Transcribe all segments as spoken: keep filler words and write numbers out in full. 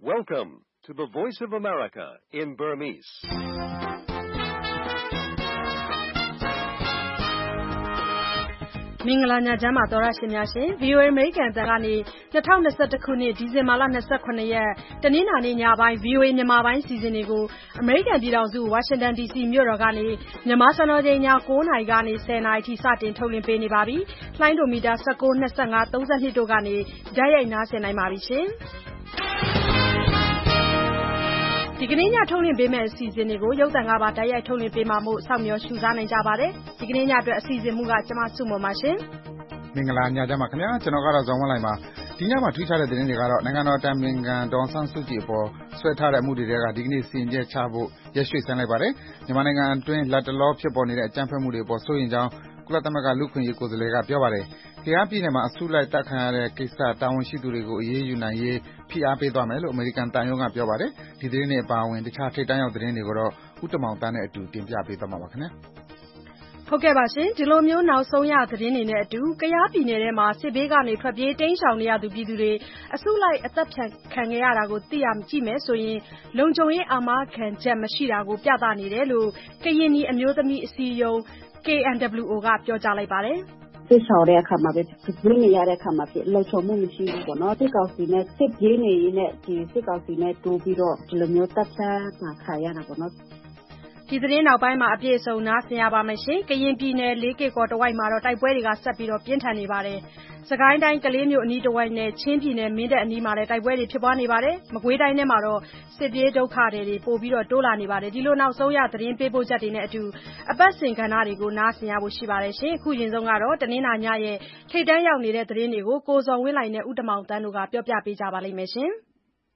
Welcome to the Voice of America in Burmese. ။မင်္ဂလာညချမ်းပါသောရရှင်များရှင် V O A အမေရိကန်အသံကနေ၂၀၂၁ခုနှစ်ဒီဇင်ဘာလ၂၇ရက်တနင်္လာနေ့ညပိုင်း V O A မြန်မာပိုင်းစီစဉ်တွေကိုအမေရိကန်ပြည်ထောင်စုဝါရှင်တန် D C မြို့တော်ကနေမြန်မာစံတော်ချိန်ည၉နာရီကနေ၁၀နာရီထိစတင်ထုတ်လွှင့်ပေးနေပါပြီ။လှိုင်းဒိုမီတာ၁၉ ၂၅ ၃၂တို့ကနေဓာတ်ရိုက်နားဆင်နိုင်ပါပြီရှင်။ဒီကနေ့ညထုတ်လွှင့်ပေးမယ့်အစီအစဉ်တွေကိုရုပ်သံကပါဓာတ်ရိုက်ထုတ်လွှင့်ပေးမှာမို့စောင့်မျှော်ရှုစားနိုင်ကြပါတယ်။ဒီကနေ့ညအတွက်အစီအစဉ်မှုကကျမစုမွန်ပါရှင်။မင်္ဂလာညချမ်းပါခင်ဗျာကျွန်တော်ကတော့ဇော်ဝင်းလိုက်ပါဒီညမှာထွေးထားတဲ့သတင်းတွေကတော့နိုင်ငံတော်တိုင်ပင်ခံဒေါ်ဆန်းစုကြည်အပေါ်ဆွဲထားတဲ့အမှုတွေကဒီကနေ့စီရင်ချက်ချဖို့ရရွှေ့ဆိုင်းလိုက်ပါတယ်မြန်မာနိုင်ငံအတွင်းလက်တလောဖြစ်ပေါ်နေတဲ့အကြမ်းဖက်မှုတွေအပေါ်စိုးရိမ်ကြောင်းကုလသမဂ္ဂလူ့အခွင့်အရေးကိုယ်စားလှယ်ကပြောပါတယ်။ကယားပြည်နယ်မှာအစုလိုက်တပ်ခံရတဲ့ကိစ္စတာဝန်ရှိသူတွေကိုအရေးယူနိုင်ရေးဖိအားပေးသွားမယ်လို့အမေရိကန်တန်ယုံကပြောပါတယ်။ဒီသတင်းတွေအပါအဝင်တခြားထိပ်တန်းရောက်သတင်းတွေကိုတော့ဦးတမောင်တန်းနဲ့အတူတင်ပြပေးသွားမှာပါခင်ဗျာ။ဟုတ်ကဲ့ပါရှင်ဒီလိုမျိုးနောက်ဆုံးရသတင်းတွေနဲ့အတူကယားပြည်နယ်ထဲမှာစစ်ဘေးကနေထွက်ပြေးတိမ်းရှောင်နေရသူပြည်သူတွေအစုလိုက်အသက်ခံခဲ့ရတာကိုသိရကြည့်မယ်ဆိုရင်လုံခြုံရေးအာမခံချက်မရှိတာကိုပြသနေတယ်လို့ကရင်နီအမျိုးသမီးအစည်းအရုံး K N W O ကပြောကြားလိုက်ပါတယ်။စစ်ဆောင်တဲ့အခါမှာပဲပြည်နေရတဲ့အခါမှာဖြစ်လုံခြုံမှုမရှိဘူးပေါ့နော်စစ်ကောင်စီနဲ့စစ်ပြေးနေရင်းနဲ့ဒီစစ်ကောင်စီနဲ့တိုးပြီးတော့ဒီလိုမျိုးတပ်ချမှာခါရတာပေါ့နော်ဒီသတင်းနောက်ပိုင်းမှာအပြည့်အစုံနားဆင်ရပါမယ်ရှင်။ကရင်ပြည်နယ်လေးကေကော်တဝိုက်မှာတော့တိုက်ပွဲတွေကဆက်ပြီးတော့ပြင်းထန်နေပါတယ်။စကိုင်းတိုင်းကလေးမြို့အနီးတဝိုက်နဲ့ချင်းပြည်နယ်မင်းတပ်အနီးမှာလည်းတိုက်ပွဲတွေဖြစ်ပွားနေပါတယ်။မကွေးတိုင်းထဲမှာတော့စစ်ပြေးဒုက္ခတွေပို့ပြီးတော့တိုးလာနေပါတယ်။ဒီလိုနောက်ဆုံးရသတင်းပေးပို့ချက်တွေနဲ့အတူအပတ်စဉ်ကဏ္ဍတွေကိုနားဆင်ရဖို့ရှိပါတယ်ရှင်။အခုရင်ဆုံးကတော့တနင်္လာညရဲ့ထိပ်တန်းရောက်နေတဲ့သတင်းတွေကိုကိုဇော်ဝင်းလိုက်နဲ့ဦးတမောင်တန်းတို့ကပြောပြပေးကြပါလိမ့်မယ်ရှင်။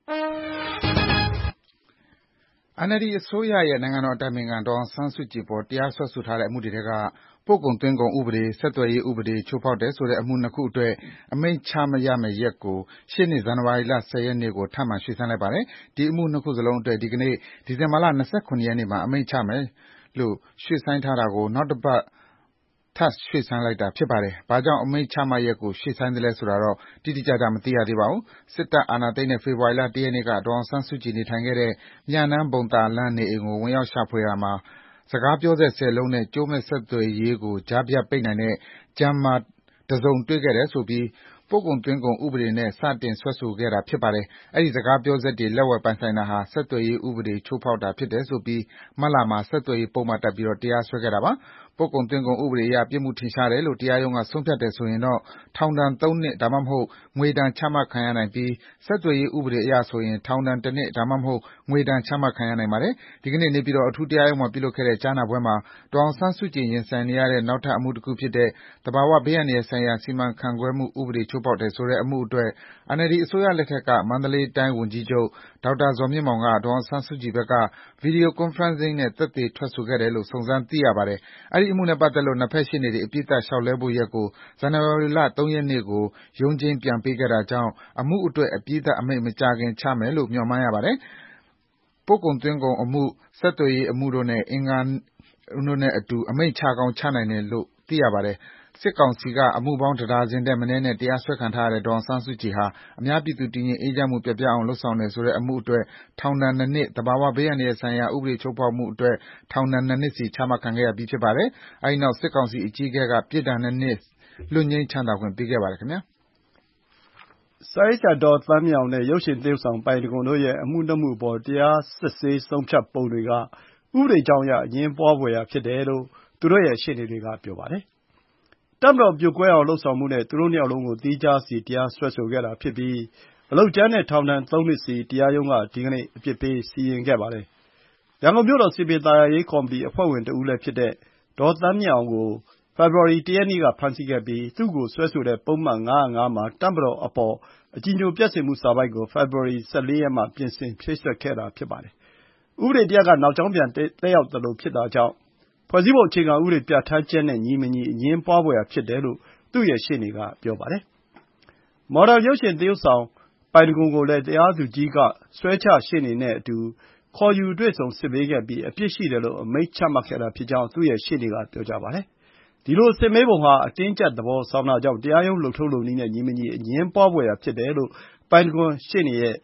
N L D အစိုးရရဲ့နိုင်ငံတော်အတိုင်ပင်ခံဒေါ်အောင်ဆန်းစုကြည်အပေါ်တရားစွဲဆိုထားတဲ့အမှုတွေထဲကပို့ကုန်သွင်းကုန်ဥပဒေ၊ဆက်သွယ်ရေးဥပဒေချိုးဖောက်တယ်ဆိုတဲ့အမှုနှစ်ခုအတွက်အမိန့်ချရမယ့်ရက်ကိုရှေ့နှစ်ဇန်နဝါရီလ၁၀ရက်နေ့ကိုထပ်မံရွှေ့ဆိုင်းလိုက်ပါတယ်။ဒီအမှုနှစ်ခုစလုံးအတွက်ဒီကနေ့ဒီဇင်ဘာလ၂၇ရက်နေ့မှာအမိန့်ချမယ်လို့ရွှေ့ဆိုင်းထားတာကိုနောက်တပတ်ထပ်ရွှေ့ဆိုင်းလိုက်တာဖြစ်ပါတယ်။ဘာကြောင့်အမိန့်ချမှတ်ရက်ကိုရွှေ့ဆိုင်းသလဲဆိုတာတော့တိတိကျကျမသိရသေးပါဘူး။စစ်တပ်အာဏာသိမ်းတဲ့ဖေဖော်ဝါရီလ၁ရက်နေ့ကဒေါ်အောင်ဆန်းစုကြည်နေထိုင်ခဲ့တဲ့မြနန်းဘုံသာလမ်းနေအိမ်ကိုဝင်ရောက်ရှာဖွေရာမှာစကားပြောစက်၁၀လုံးနဲ့ကြိုးမဲ့ဆက်သွယ်ရေးကိုကြားဖြတ်ပိတ်နိုင်တဲ့ Jammer တစုံတွေ့ခဲ့တယ်ဆိုပြီးပို့ကုန်သွင်းကုန်ဥပဒေနဲ့စတင်စွဲဆိုခဲ့တာဖြစ်ပါတယ်။အဲဒီစကားပြောစက်တွေလက်ဝယ်ပိုင်ဆိုင်တာဟာဆက်သွယ်ရေးဥပဒေချိုးဖောက်တာဖြစ်တယ်ဆိုပြီးမတ်လမှာဆက်သွယ်ရေးပုဒ်မတပ်ပြီးတရားစွဲခဲ့တာပါ။ပို့ကုန်သွင်းကုန်ဥပဒေအရပြစ်မှုထင်ရှားတယ်လို့တရားရုံးကဆုံးဖြတ်တယ်ဆိုရင်တော့ထောင်ဒဏ်သုံးနှစ်ဒါမှမဟုတ်ငွေဒဏ်ချမှတ်ခံရနိုင်ပြီးဆက်သွယ်ရေးဥပဒေအရဆိုရင်ထောင်ဒဏ်တစ်နှစ်ဒါမှမဟုတ်ငွေဒဏ်ချမှတ်ခံရနိုင်ပါတယ်။ဒီကနေ့နေပြည်တော်အထူးတရားရုံးမှာပြုလုပ်ခဲ့တဲ့ကြားနာပွဲမှာဒေါ်အောင်ဆန်းစုကြည်ရင်ဆိုင်နေရတဲ့နောက်ထပ်အမှုတစ်ခုဖြစ်တဲ့သဘာဝဘေးအန္တရာယ်ဆိုင်ရာစီမံခန့်ခွဲမှုဥပဒေချိုးဖောက်တယ်ဆိုတဲ့အမှုအတွက် N L D အစိုးရလက်ထက်ကမန္တလေးတိုင်းဝန်ကြီးချုပ်ဒေါက်တာဇော်မြင့်မောင်ကဒေါ်အောင်ဆန်းစုကြည်ဘက်က Video Conferencing နဲ့သက်သေထွက်ဆိုခဲ့တယ်လို့စုံစမ်းသိရပါတယ်။အဲဒီအမှုနဲ့ပတ်သက်လို့နှစ်ဖက်ရှေ့နေတွေအပြစ်သက်လျှောက်လဲဖို့ရက်ကိုဇန်နဝါရီလ၃ရက်နေ့ကိုရုံးချိန်းပြန်ပေးခဲ့တာကြောင့်အမှုအတွက်အပြီးသတ်အမိန့်မကြာခင်ချမယ်လို့မျှော်မှန်းရပါတယ်။ပို့ကုန်သွင်းကုန်အမှု၊ဆက်သွယ်ရေးအမှုတို့နဲ့အင်္ဂါတို့နဲ့အတူအမိန့်ချကောင်းချနိုင်တယ်လို့သိရပါတယ်။စစ်ကောင်စီကအမှုပေါင်းတစ်ဒါဇင်ထက်မနည်းနဲ့တရားစွဲခံထားရတဲ့ဒေါ်အောင်ဆန်းစုကြည်ဟာအများပြည်သူတည်ငြိမ်အေးချမ်းမှုပျက်ပြားအောင်လုပ်ဆောင်တယ်ဆိုတဲ့အမှုအတွက်ထောင်ဒဏ်၂နှစ်၊သဘာဝဘေးအန္တရာယ်ဆိုင်ရာဥပဒေချိုးဖောက်မှုအတွက်ထောင်ဒဏ်၂နှစ်စီချမှတ်ခံခဲ့ရပြီးဖြစ်ပါတယ်။အဲဒီနောက်စစ်ကောင်စီအကြီးအကဲကပြစ်ဒဏ်၂နှစ်လွတ်ငြိမ်းချမ်းသာခွင့်ပေးခဲ့ပါတယ်ခင်ဗျာ။စာရေးဆရာဒေါ်သန်းမြင့်အောင်နဲ့ရုပ်ရှင်သရုပ်ဆောင်ပိုင်တံခွန်တို့ရဲ့အမှုနှစ်မှုအပေါ်တရားစစ်ဆေးဆုံးဖြတ်ပုံတွေကဥပဒေကြောင်းအရအငြင်းပွားဖွယ်ရာဖြစ်တယ်လို့သူတို့ရဲ့ရှေ့နေတွေကပြောပါတယ်။တပ်မတော်ပြိုကွဲအောင်လုပ်ဆောင်မှုနဲ့သူတို့နှစ်ယောက်လုံးကိုသီးခြားစီတရားစွဲဆိုခဲ့တာဖြစ်ပြီးအလုပ်ကြမ်းနဲ့ထောင်ဒဏ်သုံးနှစ်စီတရားရုံးကဒီကနေ့အပြစ်ပေးစီရင်ခဲ့ပါတယ်။ရန်ကုန်မြို့တော်စည်ပင်သာယာရေးကော်မတီအဖွဲ့ဝင်တဦးလည်းဖြစ်တဲ့ဒေါ်သန်းမြင့်အောင်ကိုဖေဖော်ဝါရီ၁ရက်နေ့ကဖမ်းဆီးခဲ့ပြီးသူ့ကိုစွဲဆိုတဲ့ပုဒ်မ၅၀၅မှာတပ်မတော်အပေါ်အကြည်ညိုပျက်စေမှုစာပိုဒ်ကိုဖေဖော်ဝါရီ၁၄ရက်မှပြင်ဆင်ဖြည့်စွက်ခဲ့တာဖြစ်ပါတယ်။ဥပဒေတစ်ရပ်ကနောက်ကြောင်းပြန်သက်ရောက်သလိုဖြစ်တာကြောင့်ဖွဲ့စည်းပုံအခြေခံဥပဒေပြဌာန်းချက်နဲ့ညီမညီအငြင်းပွားဖွယ်ရာဖြစ်တယ်လို့သူ့ရဲ့ရှေ့နေကပြောပါတယ်။မော်ဒယ်ရုပ်ရှင်သရုပ်ဆောင်ပိုင်တံခွန်ကိုလည်းတရားသူကြီးကစွဲချရှေ့နေနဲ့အတူခေါ်ယူတွေ့ဆုံစစ်မေးခဲ့ပြီးအပြစ်ရှိတယ်လို့အမိန့်ချမှတ်ခဲ့တာဖြစ်ကြောင်းသူ့ရဲ့ရှေ့နေကပြောကြားပါတယ်။ဒီလိုစစ်မေးပုံဟာအတင်းအကျပ်သဘောဆောင်တာကြောင့်တရားရုံးလုပ်ထုံးလုပ်နည်းနဲ့ညီမညီအငြင်းပွားဖွယ်ရာဖြစ်တယ်လို့ပိုင်တံခွန်ရှေ့နေရဲ့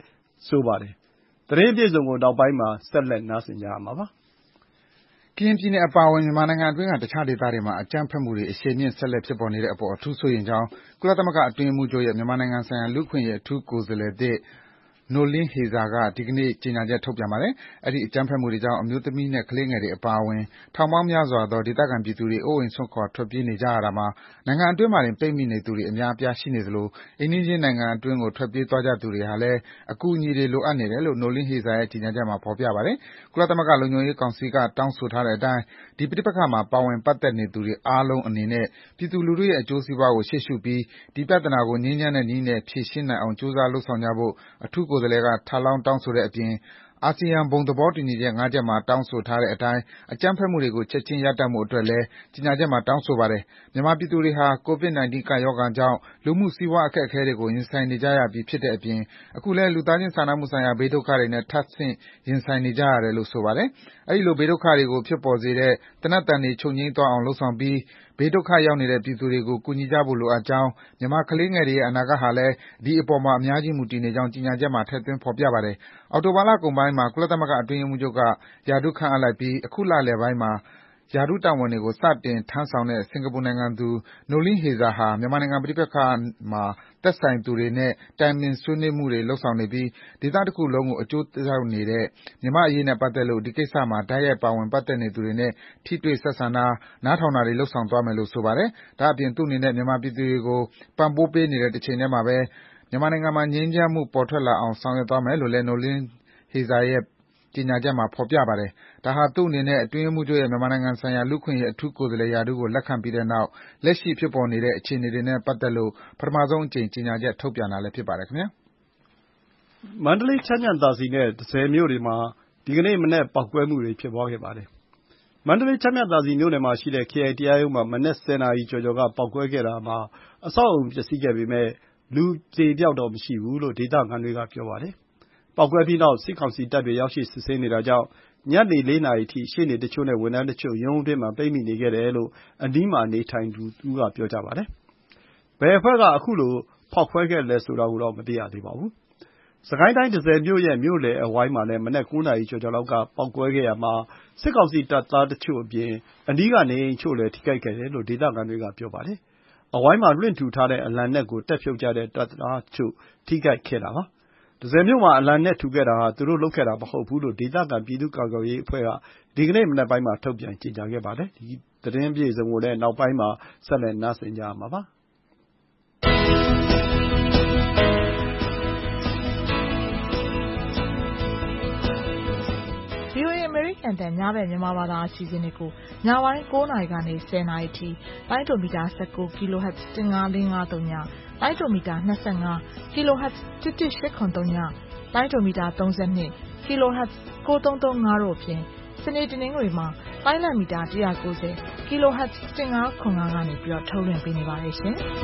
ဆိုပါတယ်။သတင်းအပြည့်အစုံကိုနောက်ပိုင်းမှာဆက်လက်နားဆင်ကြရမှာပါ။ကရင်ပြည်နယ်အပါအဝင်မြန်မာနိုင်ငံအတွင်းကတခြားဒေသတွေမှာအကြမ်းဖက်မှုတွေအရှိန်မြင့်ဆက်လက်ဖြစ်ပေါ်နေတဲ့အပေါ်အထူးစိုးရိမ်ကြောင်းကုလသမဂ္ဂအတွင်းရေးမှူးချုပ်ရဲ့မြန်မာနိုင်ငံဆိုင်ရာလူ့အခွင့်အရေးအထူးကိုယ်စားလှယ်သစ် Noeleen Heyzer ကဒီကနေ့ကြေညာချက်ထုတ်ပြန်ပါတယ်။အဲဒီအကြမ်းဖက်မှုတွေကြောင့်အမျိုးသမီးနဲ့ကလေးငယ်တွေအပါအဝင်ထောင်ပေါင်းများစွာသောဒေသခံပြည်သူတွေအိုးအိမ်စွန့်ခွာထွက်ပြေးနေကြရတာမှာနိုင်ငံအတွင်းမှာတင်ပိတ်မိနေသူတွေအများအပြားရှိနေသလိုအိမ်နီးချင်းနိုင်ငံအတွင်းကိုထွက်ပြေးသွားကြသူတွေဟာလည်းအကူအညီတွေလိုအပ်နေတယ်လို့ Noeleen Heyzer ရဲ့ကြေညာချက်မှာဖော်ပြပါတယ်။ကုလသမဂ္ဂလုံခြုံရေးကောင်စီကတောင်းဆိုထားတဲ့အတိုင်းဒီပဋိပက္ခမှာပါဝင်ပတ်သက်နေသူတွေအားလုံးအနေနဲ့ပြည်သူလူထုရဲ့အကျိုးစီးပွားကိုရှေ့ရှုပြီးဒီပြဿနာကိုငြိမ်းချမ်းတဲ့နည်းနဲ့ဖြေရှင်းနိုင်အောင်ကြိုးစားလုပ်ဆောင်ကြဖို့အထူးကိုယ်စားလှယ်ကထပ်လောင်းတောင်းဆိုတဲ့အပြင်အာဆီယံဘုံသဘောတူညီချက် ၅ ချက်မှာတောင်းဆိုထားတဲ့အတိုင်းအကြမ်းဖက်မှုတွေကိုချက်ချင်းရပ်တန့်ဖို့အတွက်လည်းကြေညာချက်မှာတောင်းဆိုပါတယ်။မြန်မာပြည်သူတွေဟာ ကိုဗစ် ၁၉ ကပ်ရောဂါကြောင့်လူမှုစီးပွားအခက်အခဲတွေကိုရင်ဆိုင်နေကြရပြီးဖြစ်တဲ့အပြင်အခုလည်းလူသားချင်းစာနာမှုဆိုင်ရာဘေးဒုက္ခတွေနဲ့ထပ်ဆင့်ရင်ဆိုင်နေကြရတယ်လို့ဆိုပါတယ်။အဲဒီလိုဘေးဒုက္ခတွေကိုဖြစ်ပေါ်စေတဲ့သေနတ်သံတွေချုပ်ငြိမ်းသွားအောင်လုပ်ဆောင်ပြီးဘေးဒုက္ခရောက်နေတဲ့ပြည်သူတွေကိုကူညီကြဖို့လိုအပ်ကြောင်းမြန်မာကလေးငယ်တွေရဲ့အနာဂတ်ဟာလည်းဒီအပေါ်မှာအများကြီးမူတည်နေကြောင်းကြေညာချက်မှာထည့်သွင်းဖော်ပြပါတယ်။အောက်တိုဘာလကုန်ပိုင်းမှာကုလသမဂ္ဂအတွင်းရေးမှူးချုပ်ကရာထူးခန့်အပ်လိုက်ပြီးအခုလလယ်ပိုင်းမှာရာထူးတာဝန်တွေကိုစတင်ထမ်းဆောင်တဲ့စင်္ကာပူနိုင်ငံသူ Noeleen Heyzer ဟာမြန်မာနိုင်ငံပဋိပက္ခမှာသက်ဆိုင်သူတွေနဲ့တိုင်ပင်ဆွေးနွေးမှုတွေလုပ်ဆောင်နေပြီးဒေသတခုလုံးကိုအကျိုးရောက်နေတဲ့မြန်မာ့အရေးနဲ့ပတ်သက်လို့ဒီကိစ္စမှာတိုက်ရိုက်ပါဝင်ပတ်သက်နေသူတွေနဲ့ထိတွေ့ဆက်ဆံတာနားထောင်တာတွေလုပ်ဆောင်သွားမယ်လို့ဆိုပါတယ်။ဒါ့အပြင်သူ့အနေနဲ့မြန်မာပြည်သူတွေကိုပံ့ပိုးပေးနေတဲ့တချိန်တည်းမှာပဲမြန်မာနိုင်ငံမှာငြိမ်းချမ်းမှုပေါ်ထွက်လာအောင်ဆောင်ရွက်သွားမယ်လို့လည်း Noeleen Heyzer ရဲ့ကြေညာချက်မှာဖော်ပြပါတယ်။ဒါဟာသူ့အနေနဲ့အတွင်းရေးမှူးချုပ်ရဲ့မြန်မာနိုင်ငံဆိုင်ရာလူ့အခွင့်အရေးအထူးကိုယ်စားလှယ်ရာထူးကိုလက်ခံပြီးတဲ့နောက်လက်ရှိဖြစ်ပေါ်နေတဲ့အခြေအနေတွေနဲ့ပတ်သက်လို့ပထမဆုံးအကြိမ်ကြေညာချက်ထုတ်ပြန်တာလည်းဖြစ်ပါတယ်ခင်ဗျာ။မန္တလေး၊ချမ်းမြသာစည်နဲ့တန့်ဆည်မြို့တွေမှာဒီကနေ့မနက်ပေါက်ကွဲမှုတွေဖြစ်ပွားခဲ့ပါတယ်။မန္တလေး၊ချမ်းမြသာစည်မြို့နယ်မှာရှိတဲ့ခရိုင်တရားရုံးမှာမနက်၁၀နာရီကျော်ကျော်ကပေါက်ကွဲခဲ့တာမှာအဆောက်အဦပျက်စီးခဲ့ပေမယ့်လူအသေအပျောက်တော့မရှိဘူးလို့ဒေသခံတွေကပြောပါတယ်။ပေါက်ကွဲပြီးနောက်စစ်ကောင်စီတပ်တွေရောက်ရှိစစ်ဆေးနေတာကြောင့်ညနေ၄နာရီအထိရှေ့နေတချို့နဲ့ဝန်ထမ်းတချို့ရုံးအတွင်းမှာပိတ်မိနေခဲ့တယ်လို့အနီးမှာနေထိုင်သူတဦးကပြောပါတယ်။ဘယ်အဖွဲ့ကအခုလိုဖောက်ခွဲခဲ့သလဲဆိုတာကိုတော့မသိရသေးပါဘူး။စစ်ကိုင်းတိုင်းတန့်ဆည်မြို့ရဲ့မြို့လယ်အဝိုင်းမှာလည်းမနက်၉နာရီကျော်ကျော်လောက်ကပေါက်ကွဲခဲ့ရာမှာစစ်ကောင်စီတပ်သားတချို့အပြင်အနီးကနေအိမ်အချို့လည်းထိခိုက်ခဲ့တယ်လို့ဒေသခံတွေကပြောပါတယ်။အဝိုင်းမှာလွှင့်ထူထားတဲ့အလံနက်ကိုတက်ဖြုတ်ကြတဲ့တပ်သားတချို့ထိခိုက်ခဲ့တာပါ။တန့်ဆည်မြို့မှာအလံနက်ထူခဲ့တာဟာသူတို့လုပ်ခဲ့တာမဟုတ်ဘူးလို့ဒေသခံပြည်သူ့ကာကွယ်ရေးအဖွဲ့ကဒီကနေ့မနက်ပိုင်းမှာထုတ်ပြန်ကြေညာခဲ့ပါတယ်။ဒီသတင်းအပြည့်အစုံကိုလည်းနောက်ပိုင်းမှာဆက်လက်နားဆင်ကြရမှာပါ။ဗွီအိုအေအမေရိကန်အသံညဘက်မြန်မာဘာသာအစီအစဉ်တွေကိုညပိုင်း၉နာရီကနေ၁၀နာရီထိလိုင်းဒိုမီတာ၁၉ kHz ၁၅၄၅၃ညလိုင်းဒိုမီတာ၂၅ kHz ၁၁၈၇၃ညလိုင်းဒိုမီတာ၃၂ kHz ၉၃၃၅တို့အပြင်စနေတနင်္ဂနွေမှာလိုင်းလံမီတာ၁၉၀ kHz ၁၅ခွန်၅ကနေပြီးတော့ထုတ်လွှင့်ပေးနေပါတယ်ရှင်။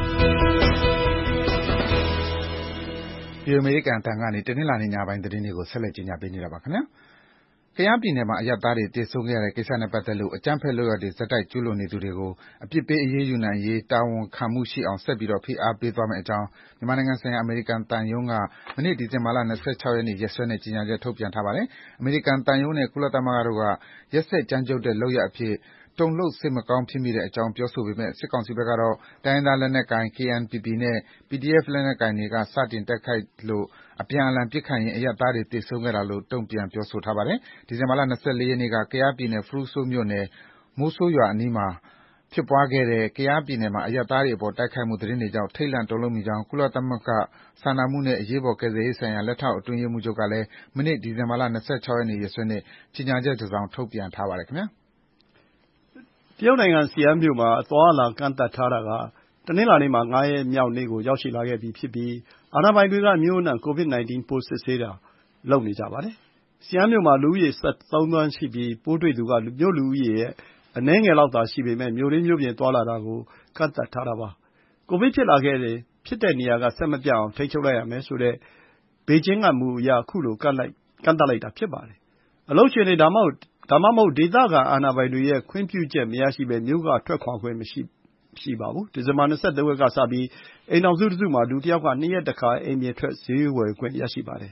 ဒီအမေရိကန်အသံကနေတနင်္လာနေ့ညပိုင်းသတင်းတွေကိုဆက်လက်ကြီးညာပေးနေတာပါခင်ဗျာ။ကယားပြည်နယ်မှာအရပ်သားတွေသေဆုံးခဲ့ရတဲ့ကိစ္စနဲ့ပတ်သက်လို့အကြမ်းဖက်လုပ်ရပ်တွေဆက်တိုက်ကျူးလွန်နေသူတွေကိုအပြစ်ပေးအရေးယူနိုင်ရေးတာဝန်ခံမှုရှိအောင်ဆက်ပြီးဖိအားပေးသွားမယ့်အကြောင်းမြန်မာနိုင်ငံဆိုင်ရာအမေရိကန်သံရုံးကမနေ့ဒီဇင်ဘာလ၂၆ရက်နေ့ရက်စွဲနဲ့ကြေညာချက်ထုတ်ပြန်ထားပါတယ်။အမေရိကန်သံရုံးနဲ့ကုလသမဂ္ဂတို့ကရက်စက်ကြမ်းကြုတ်တဲ့လုပ်ရပ်အဖြစ်တုန်လှုပ်စိတ်မကောင်းဖြစ်မိတဲ့အကြောင်းပြောဆိုပေမယ့်စစ်ကောင်စီဘက်ကတော့တိုင်းရင်းသားလက်နက်ကိုင် K N P P နဲ့ P D F လက်နက်ကိုင်တွေကစတင်တိုက်ခိုက်လို့အပြန်အလှန်ပစ်ခတ်ရင်းအရပ်သားတွေသေဆုံးခဲ့တာလို့တုံ့ပြန်ပြောဆိုထားပါတယ်။ဒီဇင်ဘာလ၂၄ရက်နေ့ကကယားပြည်နယ်ဖရူဆိုမြို့နယ်မိုးဆိုးရွာအနီးမှာဖြစ်ပွားခဲ့တဲ့ကယားပြည်နယ်မှာအရပ်သားတွေအပေါ်တိုက်ခိုက်မှုသတင်းတွေကြောင့်ထိတ်လန့်တုန်လှုပ်မိကြောင်းကုလသမဂ္ဂစာနာမှုနဲ့အရေးပေါ်ကယ်ဆယ်ရေးဆိုင်ရာလက်ထောက်အတွင်းရေးမှူးချုပ်ကလည်းမနေ့ဒီဇင်ဘာလ၂၆ရက်နေ့ရက်စွဲနဲ့ကြေညာချက်တစောင်ထုတ်ပြန်ထားပါတယ်ခင်ဗျာ။တရုတ်နိုင်ငံစီယန်းမြို့မှာအသွားအလာကန့်သတ်ထားတာကတနင်္လာနေ့မှာငါးရက်မြောက်နေ့ကိုရောက်ရှိလာခဲ့ပြီဖြစ်ပြီးအာဏာပိုင်တွေကမြို့အနှံ့ကိုဗစ်၁၉ပိုးစစ်ဆေးတာလုပ်နေကြပါတယ်။စီယန်းမြို့မှာလူဦးရေ၁၃သန်းရှိပြီးပိုးတွေ့သူကမြို့လူဦးရေရဲ့အနည်းငယ်လောက်သာရှိပေမယ့်မြို့တွင်းမြို့ပြင်သွားလာတာကိုကန့်သတ်ထားတာပါ။ကိုဗစ်ဖြစ်လာခဲ့ရင်ဖြစ်တဲ့နေရာကဆက်မပြတ်အောင်ထိန်းချုပ်လိုက်ရမယ်ဆိုတဲ့ဘေကျင်းကမူအရခုလိုကန့်သတ်လိုက်တာဖြစ်ပါတယ်။အလုပ်ရှင်တွေဒါမှမဟုတ်ဒါမှမဟုတ်ဒေသခံအာဏာပိုင်တွေရဲ့ခွင့်ပြုချက်မရရှိဘဲမြို့ကထွက်ခွာခွင့်မရှိရှိပါဘူး။ဒီဇင်ဘာ၂၃ရက်ကစပြီးအိမ်ထောင်စုတစုမှာလူတယောက်ကနှစ်ရက်တခါအိမ်ပြင်ထွက်ဈေးဝယ်ခွင့်ရရှိပါတယ်။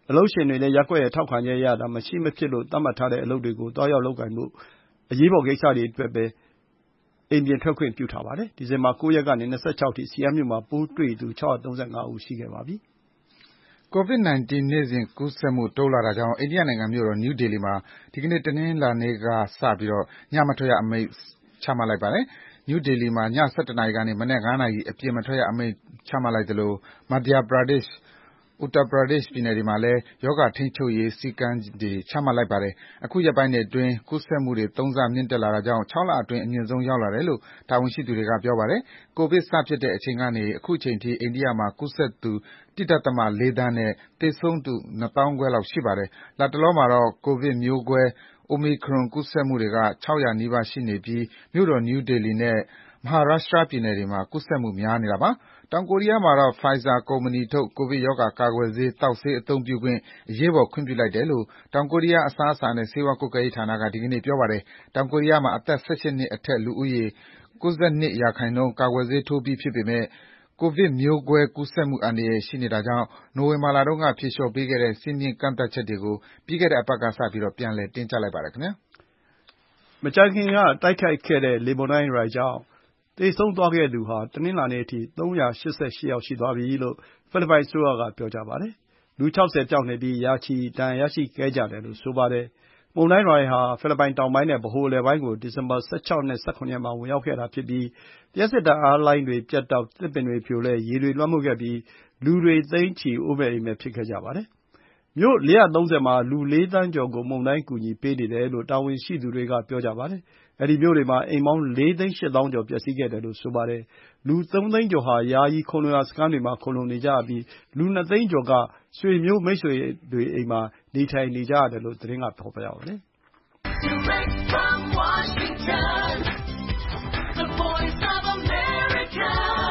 အလုပ်ရှင်တွေလည်းရပ်ကွက်ရဲ့ထောက်ခံချက်ရတာမရှိမဖြစ်လို့သတ်မှတ်ထားတဲ့အလုပ်တွေကိုသွားရောက်လုပ်ကိုင်ဖို့အရေးပေါ်ကိစ္စတွေအတွက်ပဲအိမ်ပြင်ထွက်ခွင့်ပြုထားပါတယ်။ဒီဇင်ဘာ၉ရက်ကနေ၂၆အထိစီအမ်မြို့မှာပိုးတွေ့သူ၆၃၅ဦးရှိခဲ့ပါပြီ။ကိုဗစ် ၁၉ နေ့စဉ်ကူးစက်မှုတိုးလာတာကြောင့်အိန္ဒိယနိုင်ငံမြို့တော်နယူးဒေလီမှာဒီကနေ့တနင်္လာနေ့ကစပြီးညမထွက်ရအမိန့်ချမှတ်လိုက်ပါတယ်။ နယူးဒေလီမှာည၁၁နာရီကနေမနက်၅နာရီအပြင်မထွက်ရအမိန့်ချမှတ်လိုက်သလို Madhya Pradesh ၊ Uttar Pradesh ပြည်နယ်တွေမှာလည်းရောဂါထိန်းချုပ်ရေးစည်းကမ်းတွေချမှတ်လိုက်ပါတယ်။ အခုရက်ပိုင်းတွေအတွင်းကူးစက်မှုတွေသုံးဆမြင့်တက်လာတာကြောင့်၆လအတွင်းအမြင့်ဆုံးရောက်လာတယ်လို့တာဝန်ရှိသူတွေကပြောပါတယ်။ ကိုဗစ်စဖြစ်တဲ့အချိန်ကနေအခုချိန်ထိအိန္ဒိယမှာကူးစက်သူ ၁.၄ သန်းနဲ့သေဆုံးသူ၂သောင်းခွဲလောက်ရှိပါတယ်။ လတ်တလောမှာတော့ကိုဗစ်မျိုးကွဲ Omicron ကူးစက်မှုတွေက ၆၀၀နီးပါးရှိနေပြီးမြို့တော်နယူးဒေလီနဲ့ Maharashtra ပြည်နယ်တွေမှာကူးစက်မှုများနေတာပါ။ တောင်ကိုရီးယားမှာတော့ Pfizer ကုမ္ပဏီထုတ်ကိုဗစ်ရောဂါကာကွယ်ဆေးသောက်ဆေးအသုံးပြုခွင့်အရေးပေါ်ခွင့်ပြုလိုက်တယ်လို့တောင်ကိုရီးယားအစားအစာနဲ့ဆေးဝါးကွပ်ကဲရေးဌာနကဒီကနေ့ပြောပါတယ်။ တောင်ကိုရီးယားမှာအသက်၁၈နှစ်အထက်လူဦးရေ၉၂ရာခိုင်နှုန်းကာကွယ်ဆေးထိုးပြီးဖြစ်ပေမဲ့ကိုဗစ်မျိုးကွဲကူးစက်မှုအန္တရာယ်ရှိနေတာကြောင့်နိုဝင်ဘာလတုန်းကဖြေလျှော့ပေးခဲ့တဲ့စည်းမျဉ်းကန့်သတ်ချက်တွေကိုပြီးခဲ့တဲ့အပတ်ကစပြီးပြန်လည်တင်းကျပ်လိုက်ပါတယ်။မကြာခင်ကတိုက်ခတ်ခဲ့တဲ့လေမုန်တိုင်းရိုက်ကြောင့်သေဆုံးသွားခဲ့သူဟာတနင်္လာနေ့အထိ၃၈၈ယောက်ရှိသွားပြီလို့ဖိလစ်ပိုင်အစိုးရကပြောပါတယ်။လူ၆၀ပျောက်နေပြီးရာချီဒဏ်ရာရရှိခဲ့ကြတယ်လို့ဆိုပါတယ်။မုန်တိုင်းရိုက်ဟာဖိလစ်ပိုင်တောင်ပိုင်းနဲ့ဗဟိုအလယ်ပိုင်းကိုဒီဇင်ဘာ၁၆နဲ့၁၇ရက်မှာဝင်ရောက်ခဲ့တာဖြစ်ပြီးလျှပ်စစ်ဓာတ်အားလိုင်းတွေပြတ်တောက်သစ်ပင်တွေပြိုလဲရေတွေလွှမ်းမိုးခဲ့ပြီးလူတွေသိန်းချီအိုးမဲ့အိမ်မဲ့ဖြစ်ခဲ့ကြပါတယ်။မြို့၄၃၀မှာလူလေးသန်းကျော်ကိုမုန်တိုင်းကူညီပေးနေတယ်လို့တာဝန်ရှိသူတွေကပြောပါတယ်။အဲဒီမြို့တွေမှာအိမ်ပေါင်းလေးသိန်းရှစ်သောင်းကျော်ပျက်စီးခဲ့တယ်လို့ဆိုပါတယ်။လူသုံးသိန်းကျော်ဟာယာယီခိုလှုံရာစခန်းတွေမှာခိုလှုံနေကြရပြီးလူနှစ်သိန်းကျော်ကဆွေမျိုးမိတ်ဆွေတွေအိမ်မှာနေထိုင်နေကြရတယ်လို့သတင်းကဖော်ပြပါတယ်။ Direct from Washington, the voice of America,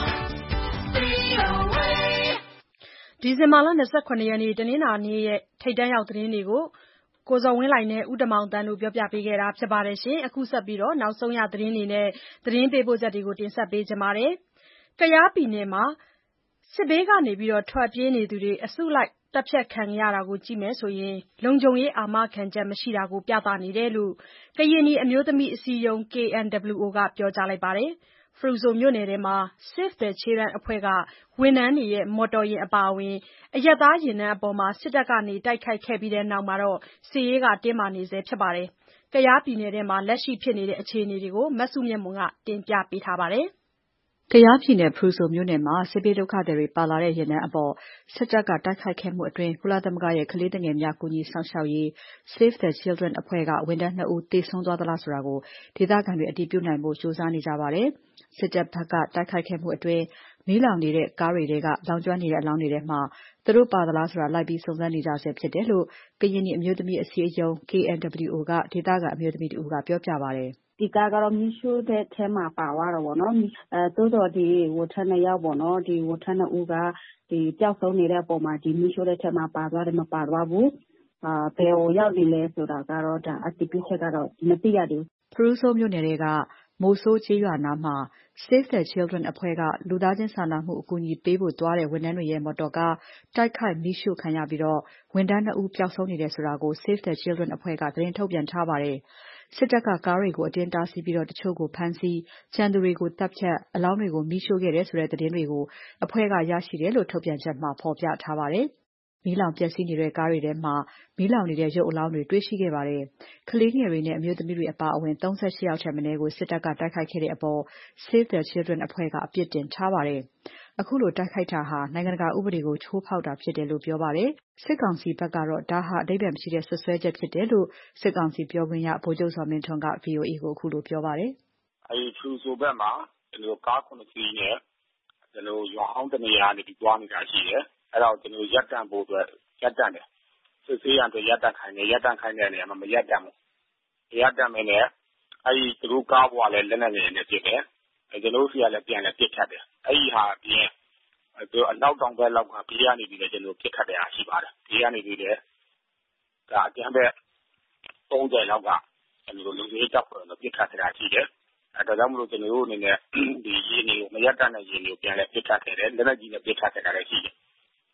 V O A ဒီဇင်ဘာလ၂၇ရက်နေ့တနင်္လာနေ့ရဲ့ထိပ်တန်းရောက်သတင်းတွေကိုကိုဇော်ဝင်းလှိုင်နဲ့ဦးတင်မောင်သန်းတို့ပြောပြပေးခဲ့တာဖြစ်ပါတယ်။အခုဆက်ပြီးနောက်ဆုံးရသတင်းတွေနဲ့သတင်းပေးပို့ချက်တွေကိုတင်ဆက်ပေးကြပါမယ်။ကယားပြည်နယ်မှာစစ်ဘေးကနေထွက်ပြေးနေသူတွေအစုလိုက်သတ်ဖြတ်ခံရတာကိုကြည့်မယ်ဆိုရင်လုံခြုံရေးအာမခံချက်မရှိတာကိုပြသနေတယ်လို့ကရင်နီအမျိုးသမီးအစည်းအရုံး K N W O ကပြောကြားလိုက်ပါတယ်။ဖရူဆိုမြို့နယ်ထဲမှာ Save the Children အဖွဲ့ကဝန်ထမ်းတွေရဲ့မော်တော်ယာဉ်အပါအဝင်အရပ်သားယာဉ်တန်းအပေါ်စစ်တပ်ကတိုက်ခိုက်ခဲ့ပြီးတဲ့နောက်စစ်ရေးတင်းမာနေဆဲဖြစ်ပါတယ်။ကယားပြည်နယ်ထဲမှာလက်ရှိဖြစ်နေတဲ့အခြေအနေတွေကိုမစုမြတ်မွန်ကတင်ပြပေးထားပါတယ်။ကယားပြည်နယ်ဖရူဆိုမြို့နယ်မှာစစ်ဘေးဒုက္ခသည်တွေပါလာတဲ့ယာဉ်တန်းအပေါ်စစ်တပ်ကတိုက်ခိုက်ခဲ့မှုအတွင်းကုလသမဂ္ဂရဲ့ကလေးငယ်များကူညီစောင့်ရှောက်ရေး Save the Children အဖွဲ့ကဝန်ထမ်းနှစ်ဦးသေဆုံးသွားသလားဆိုတာကိုဒေသခံတွေအတည်ပြုနိုင်ဖို့ကြိုးစားနေကြပါတယ်။စစ်တပ်ဘက်ကတိုက်ခိုက်ခဲ့မှုအတွင်းမီးလောင်နေတဲ့ကားတွေထဲကလောင်ကျွမ်းနေတဲ့အလောင်းတွေထဲမှာသူတို့ပါသလားဆိုတာလိုက်ပြီးစုံစမ်းနေကြဆဲဖြစ်တယ်လို့ကရင်နီအမျိုးသမီးအစည်းအရုံး K N W O ကဒေသခံအမျိုးသမီးတဦးကပြောပြပါတယ်။ဒီကားကတော့မီးရှို့တဲ့ထဲမှာပါသွားတော့ဗောနော်အဲတိုးတော်ဒီဝထနှစ်ယောက်ပေါ့နော်ဒီဝထနှစ်ဦးကဒီပျောက်ဆုံးနေတဲ့အပေါ်မှာဒီမီးရှို့တဲ့ထဲမှာပါသွားတယ်မပါသွားဘူးအာဘယ်ကိုရောက်နေလဲဆိုတာကတော့ဒါအတိအကျကတော့မသိရသေးဘူးဖရူဆိုမြို့နယ်တွေကမိုးဆိုးကျေးရွာနားမှာ Save the Children အဖွဲ့ကလူသားချင်းစာနာမှုအကူအညီပေးဖို့သွားတဲ့ဝန်ထမ်းတွေရဲ့မော်တော်ကားတိုက်ခိုက်မီးရှို့ခံရပြီးဝန်ထမ်းနှစ်ဦးပျောက်ဆုံးနေတယ်ဆိုတာကို Save the Children အဖွဲ့ကသတင်းထုတ်ပြန်ထားပါတယ်။စစ်တပ်ကကားတွေကိုအတင်းတားဆီးပြီးတချို့ကိုဖမ်းဆီးကျန်သူတွေကိုတပ်ဖြတ်အလောင်းတွေကိုမီးရှို့ခဲ့တယ်ဆိုတဲ့သတင်းတွေကိုအဖွဲ့ကရရှိတယ်လို့ထုတ်ပြန်ချက်မှာဖော်ပြထားပါတယ်။မီးလောင်ပျက်စီးနေတဲ့ကားတွေထဲမှာမီးလောင်နေတဲ့ရုပ်အလောင်းတွေတွေ့ရှိခဲ့ပါတယ်။ကလေးငယ်တွေနဲ့အမျိုးသမီးတွေအပါအဝင်၃၈ယောက်ထက်မနည်းကိုစစ်တပ်ကတိုက်ခိုက်ခဲ့တဲ့အပေါ် Save the Children အဖွဲ့ကအပြစ်တင်ထားပါတယ်။အခုလိုတိုက်ခိုက်တာဟာနိုင်ငံတကာဥပဒေကိုချိုးဖောက်တာဖြစ်တယ်လို့ပြောပါတယ်။စစ်ကောင်စီဘက်ကတော့ဒါဟာအဓိပ္ပါယ်မရှိတဲ့ဆွဆွဲချက်ဖြစ်တယ်လို့စစ်ကောင်စီပြောခွင့်ရဗိုလ်ချုပ်ဇော်မင်းထွန်းက V O A ကိုအခုလိုပြောပါတယ်။အဲဒီဖရူဆိုဘက်မှာကျွန်တော်ကားခုနှစ်စီးနဲ့ကျွန်တော်ရွာဟောင်းတနေရာနေပြီးသွားနေတာရှိတယ်။အဲ့တော့ကျွန်တော်ရပ်တန့်ဖို့အတွက်ရပ်တန့်တယ်စစ်ဆေးရန်အတွက်ရပ်တန့်ခိုင်းတယ်ရပ်တန့်ခိုင်းတဲ့နေရာမှာမရပ်တန့်ဘူးရပ်တန့်မင်းနဲ့အဲဒီသူတို့ကားပေါ်ကလည်းလက်နက်ငယ်နဲ့ပြစ်တယ်ကျွန်တော်စီကလည်းပြန်လည်းပြစ်ခတ်တယ်အဲဒီဟာပြင်သူအနောက်တောင်ဘက်လောက်ကဘေးကနေပြီးတော့ကျွန်တော်ပြစ်ခတ်တဲ့အားရှိပါတယ်ဘေးကနေပြီးတော့ဒါအကျန်းဘက်သုံးဆယ်လောက်ကကျွန်တော်လူကြီးတပ်ဖွဲ့တော့ပြစ်ခတ်တာရှိတယ်အဲဒါကြောင့်မလို့ကျွန်တော်တို့အနေနဲ့ဒီရင်းတွေကိုမရပ်တန့်တဲ့ရင်းတွေကိုပြန်လည်းပြစ်ခတ်ခဲ့တယ်လက်နက်ကြီးနဲ့ပြစ်ခတ်ခဲ့တာလည်းရှိတယ်ဒါ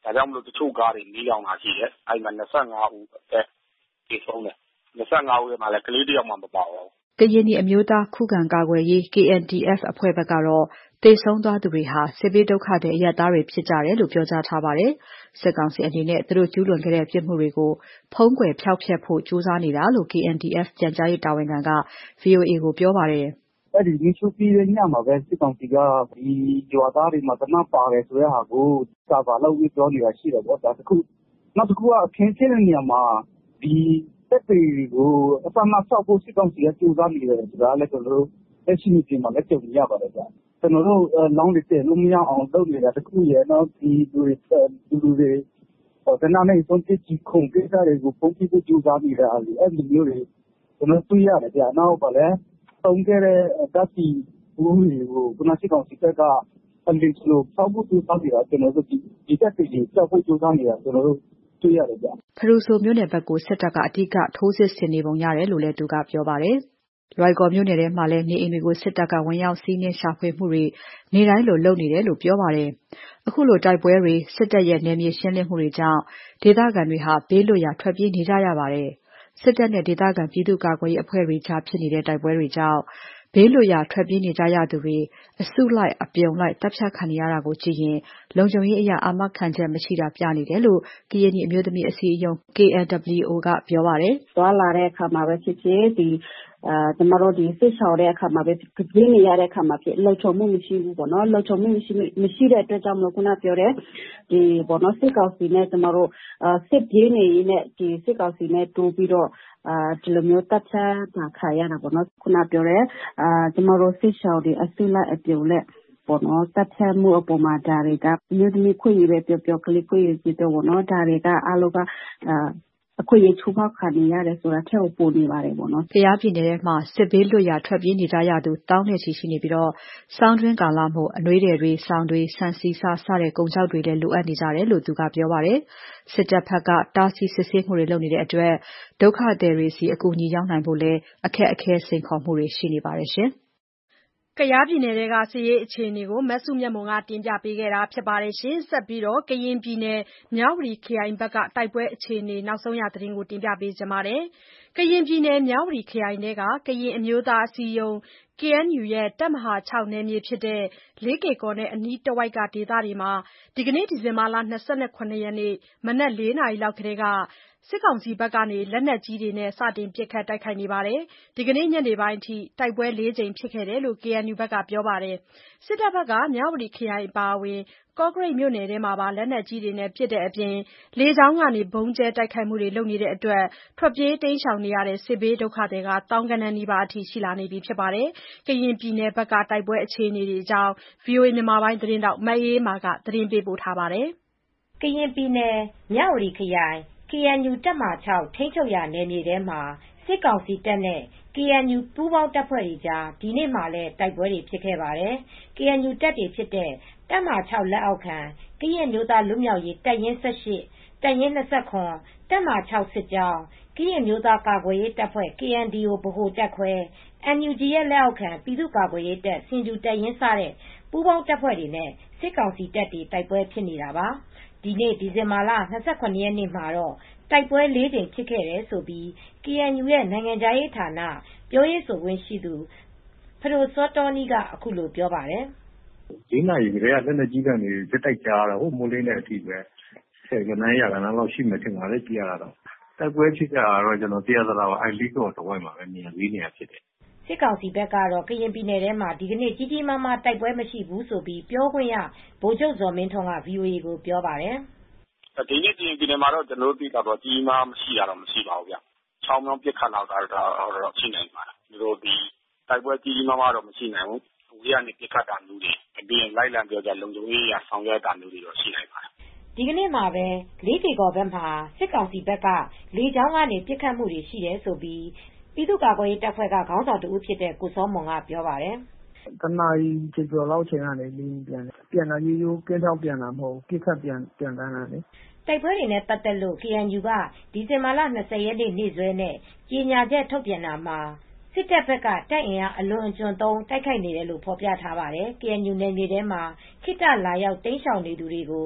ဒါကြောင့်မလို့တချို့ကားတွေမီးလောင်တာရှိတယ်။အဲဒီမှာ၂၅ဦးအသက်သေဆုံးတယ်။၂၅ဦးထဲမှာလည်းကလေးတစ်ယောက်မှမပါဘူး။ကရင်နီအမျိုးသားခုခံကာကွယ်ရေး K N D F အဖွဲ့ဘက်ကတော့သေဆုံးသွားသူတွေဟာစစ်ဘေးဒုက္ခသည်အရပ်သားတွေဖြစ်ကြတယ်လို့ပြောကြားထားပါတယ်။စစ်ကောင်စီအနေနဲ့သူတို့ကျူးလွန်ခဲ့တဲ့ပြစ်မှုတွေကိုဖုံးကွယ်ဖျောက်ဖျက်ဖို့ကြိုးစားနေတာလို့ K N D F ပြန်ကြားရေးတာဝန်ခံက ဗွီအိုအေကိုပြောပါတယ်။အဲဒီမီးရှို့ပြီးတဲ့ညမှာပဲစစ်ကောင်စီကဒီရွာသားတွေမှာသေနတ်ပါတယ်ဆိုတဲ့ဟာကိုစာပါလုပ်ပြီးပြောနေတာရှိတယ်ပေါ့။ဒါတခု။နောက်တခုကအခင်းဖြစ်တဲ့နေရာမှာဒီသက်သေတွေကိုအစအနဆောက်ဖို့စစ်ကောင်စီကကြိုးစားနေတယ်ဆိုတာလည်းကျနော်တို့လက်ရှိမြေပြင်မှာလည်းကြုံနေရပါတယ်ဗျ။ကျနော်တို့လောင်းတွေတည်လို့မရအောင်လုပ်နေတာတခုရယ်။နောက်ဒီလူတွေသေနတ်နဲ့ပစ်ကျည်ခုန်ကိစ္စတွေကိုဖုံးဖိဖို့ကြိုးစားနေတာအဲဒီလိုမျိုးတွေကျနော်တို့တွေ့ရတယ်ဗျ။နောက်ဘာလဲသုံးခဲ့တဲ့ဓာတ်ဆီဘူးတွေကိုခုနစစ်ကောင်စီဘက်ကအလင်းလို့ဖောက်ဖို့ကြိုးစားနေတာကျနော်တို့ဒီသက်သေတွေကြောက်ဖို့ကြိုးစားနေတာကျနော်တို့တွေ့ရတယ်ဗျ။ဖရူဆိုမြို့နယ်ဘက်ကိုစစ်တပ်ကအဓိကထိုးစစ်ဆင်နေပုံရတယ်လို့လည်းသူကပြောပါတယ်။လွိုင်ကော်မြို့နယ်ထဲမှာလည်းနေအိမ်တွေကိုစစ်တပ်ကဝင်ရောက်စီးနင်းရှာဖွေမှုတွေနေ့တိုင်းလိုလုပ်နေတယ်လို့ပြောပါတယ်။အခုလိုတိုက်ပွဲတွေစစ်တပ်ရဲ့နယ်မြေရှင်းလင်းမှုတွေကြောင့်ဒေသခံတွေဟာဘေးလွတ်ရာထွက်ပြေးနေကြရပါတယ်။စစ်တပ်နဲ့ဒေသခံပြည်သူ့ကာကွယ်ရေးအဖွဲ့တွေကြားဖြစ်နေတဲ့တိုက်ပွဲတွေကြောင့်ဘေးလွတ်ရာထွက်ပြေးနေကြရသူတွေအစုလိုက်အပြုံလိုက်တပ်ဖြတ်ခံနေရတာကိုကြည့်ရင်လုံခြုံရေးအရာအာမခံချက်မရှိတာပြနေတယ်လို့ကရင်နီအမျိုးသမီးအစည်းအရုံး K N W O ကပြောပါတယ်။သွားလာတဲ့အခါမှာပဲဖြစ်ဖြစ်ဒီအဲကျမတို့ဒီစစ်ရှောင်တဲ့အခါမှာပဲပြင်းနေရတဲ့အခါမှာဖြစ်လုံခြုံမှုမရှိဘူးပေါ့နော်လုံခြုံမှုမရှိမရှိတဲ့အတွက်ကြောင့်မလို့ခုနပြောတဲ့ဒီပေါ့နော်စစ်ကောင်စီနဲ့ကျမတို့အဲစစ်ပြေးနေရင်းနဲ့ဒီစစ်ကောင်စီနဲ့တိုးပြီးတော့အာဒီလိုမျိုးတပ်ချတာခါရတာပေါ့နော်ခုနပြောတဲ့အာကျမတို့စစ်ရှောင်တွေအစုလိုက်အပြုံလက်ပေါ့နော်တပ်ချမှုအပေါ်မှာဒါတွေကမြို့သမီးခွင့်ရပဲပြောပြောကလေးခွင့်ရစီတော့ပေါ့နော်ဒါတွေကအလိုကအာအခွင့်အရေးချိုးဖောက်ခံနေရတယ်ဆိုတာထက်ကိုပိုနေပါတယ်ပေါ့နော်။ကယားပြည်နယ်ထဲမှာစစ်ဘေးလွတ်ရာထွက်ပြေးနေကြရသူတောင်းနဲ့ချီရှိနေပြီးတော့စောင်းတွင်းကာလမို့အနှွေးတွေတွေဆောင်းတွေဆန်စီစာစတဲ့ကုန်ကြောက်တွေလည်းလိုအပ်နေကြတယ်လို့သူကပြောပါတယ်။စစ်တပ်ဘက်ကတားဆီးစစ်ဆေးမှုတွေလုပ်နေတဲ့အတွက်ဒုက္ခသည်တွေစီအကူအညီရောက်နိုင်ဖို့လည်းအခက်အခဲစိန်ခေါ်မှုတွေရှိနေပါတယ်ရှင်။ကယားပြည်နယ်ထဲကစစ်ရေးအခြေအနေကိုမဆုမြတ်မွန်ကတင်ပြပေးခဲ့တာပါ။ဆက်ပြီးတော့ကရင်ပြည်နယ်မြဝတီခရိုင်ဘက်ကတိုက်ပွဲအခြေအနေနောက်ဆုံးရသတင်းကိုတင်ပြပေးချင်ပါတယ်။ကရင်ပြည်နယ်မြဝတီခရိုင်ထဲကကရင်အမျိုးသားအစည်းအရုံး K N U ရဲ့တပ်မဟာ၆နယ်မြေဖြစ်တဲ့လေးကေ့ကော်နဲ့အနီးတဝိုက်ကဒေသတွေမှာဒီကနေ့ဒီဇင်ဘာလ၂၇ရက်နေ့မနက်လေးနာရီလောက်ကတည်းကစစ်ကောင်စီဘက်ကလက်နက်ကြီးတွေနဲ့စတင်ပစ်ခတ်တိုက်ခိုက်နေပါတယ်။ဒီကနေ့ညနေပိုင်းအထိတိုက်ပွဲလေးကြိမ်ဖြစ်ခဲ့တယ်လို့ K N U ဘက်ကပြောပါတယ်။စစ်တပ်ဘက်ကမြဝတီခရိုင်အပါအဝင်ကော့ကရိတ်မြို့နယ်ထဲမှာပါလက်နက်ကြီးတွေနဲ့ပစ်တဲ့အပြင်လေကြောင်းကနေဗုံးကျဲတိုက်ခိုက်မှုတွေလုပ်နေတဲ့အတွက်ထွက်ပြေးတိမ်းရှောင်နေရတဲ့စစ်ဘေးဒုက္ခသည်သောင်းဂဏန်းနီးပါးအထိရှိလာနေပြီဖြစ်ပါတယ်။ကရင်ပြည်နယ်ဘက်ကတိုက်ပွဲအခြေအနေတွေအကြောင်း ဗွီအိုအေမြန်မာပိုင်းသတင်းထောက်မအေးအေးမာကသတင်းပေးပို့ထားပါတယ်။ကရင်ပြည်နယ်မြဝတီခရိုင် K N U တပ်မဟာ၆ထိန်းချုပ်ရာနယ်မြေထဲမှာစစ်ကောင်စီတပ်နဲ့ K N U ပူးပေါင်းတပ်ဖွဲ့တွေကြားဒီနေ့မှလည်းတိုက်ပွဲတွေဖြစ်ခဲ့ပါတယ်။ K N U တပ်တွေဖြစ်တဲ့တပ်မဟာ၆လက်အောက်ခံကရင်အမျိုးသားလွတ်မြောက်ရေးတပ်ရင်း၁၈တပ်ရင်း၂၇တပ်မဟာ၆စစ်ကြောင်းကရင်အမျိုးသားကာကွယ်ရေးတပ်ဖွဲ့ K N D O ဗဟိုတပ်ခွဲ N U G ရဲ့လက်အောက်ခံပြည်သူ့ကာကွယ်ရေးတပ်ဆင်ဖြူတပ်ရင်းစတဲ့ပူးပေါင်းတပ်ဖွဲ့တွေနဲ့စစ်ကောင်စီတပ်တွေတိုက်ပွဲဖြစ်နေတာပါ။ဒီနေ့ဒီဇင်ဘာလ၂၇ရက်နေ့မှာတော့တိုက်ပွဲလေးကြိမ်ဖြစ်ခဲ့တယ်လို့ K N U ရဲ့နိုင်ငံခြားရေးဌာနပြောရေးဆိုခွင့်ရှိသူဖဒိုစောတောနီးကအခုလိုပြောပါတယ်။လေးနာရီကတည်းကလက်နက်ကြီးကနေစစ်တိုက်ကြတာဟိုမိုးလင်းတဲ့အထိပဲဆယ်ကနန်းရာကနန်းလောက်ရှိမှထင်ပါလေကြည့်ရတာတော့တိုက်ပွဲဖြစ်ကြတာတော့ကျွန်တော်သိရသလောက်အိုင်လီကောတဝိုက်မှာပဲနေရာလေးနေရာဖြစ်တယ်စစ်ကောင်စီဘက်ကတော့ကရင်ပြည်နယ်ထဲမှာဒီကနေ့ကြီးကြီးမားမားတိုက်ပွဲမရှိဘူးဆိုပြီးပြောခွင့်ရဗိုလ်ချုပ်ဇော်မင်းထွန်းက V O A ကိုပြောပါတယ်ဒီနေ့ကရင်ပြည်နယ်မှာတော့ကျွန်တော်တို့သိတာတော့ကြီးမားမရှိတာတော့မရှိပါဘူးဗျ။ချောင်းမြောင်းပစ်ခတ်တော့တာတော့ရှိနိုင်ပါတယ်။တို့ဒီတိုက်ပွဲကြီးကြီးမားမားတော့မရှိနိုင်ဘူး။ဝေးကနေပစ်ခတ်တာမျိုးတွေအပြင်လိုက်လံပြောကြလုံခြုံရေးရဆောင်ရွက်တာမျိုးတွေတော့ရှိနိုင်ပါတယ်။ဒီကနေ့မှာပဲလေးကေကော်ဘက်မှာစစ်ကောင်စီဘက်ကလေကြောင်းကနေပစ်ခတ်မှုတွေရှိတယ်ဆိုပြီးပြည်သူ့ကာကွယ်ရေးတပ်ဖွဲ့ကခေါင်းဆောင်တဦးဖြစ်တဲ့ကိုစောမွန်ကပြောပါတယ်။တနာရီကျော်ကျော်လောက်ချိန်ကနေလင်းပြန်တယ်။ပြန်လာရိုးရိုးကင်းထောက်ပြန်လာမဟုတ်ပစ်ခတ်ပြန်ပြန်တန်းလာတယ်။တိုက်ပွဲတွေနဲ့ပတ်သက်လို့ K N U ကဒီဇင်ဘာလ၂၀ရက်နေ့နေ့စွဲနဲ့ကြေညာချက်ထုတ်ပြန်တာမှာစစ်တပ်ဘက်ကတပ်အင်အားအလွန်အကျွံသုံးတိုက်ခိုက်နေတယ်လို့ဖော်ပြထားပါတယ်။ K N U နယ်မြေထဲမှာခိတ္တလာရောက်တိမ်းရှောင်နေသူတွေကိုစစ်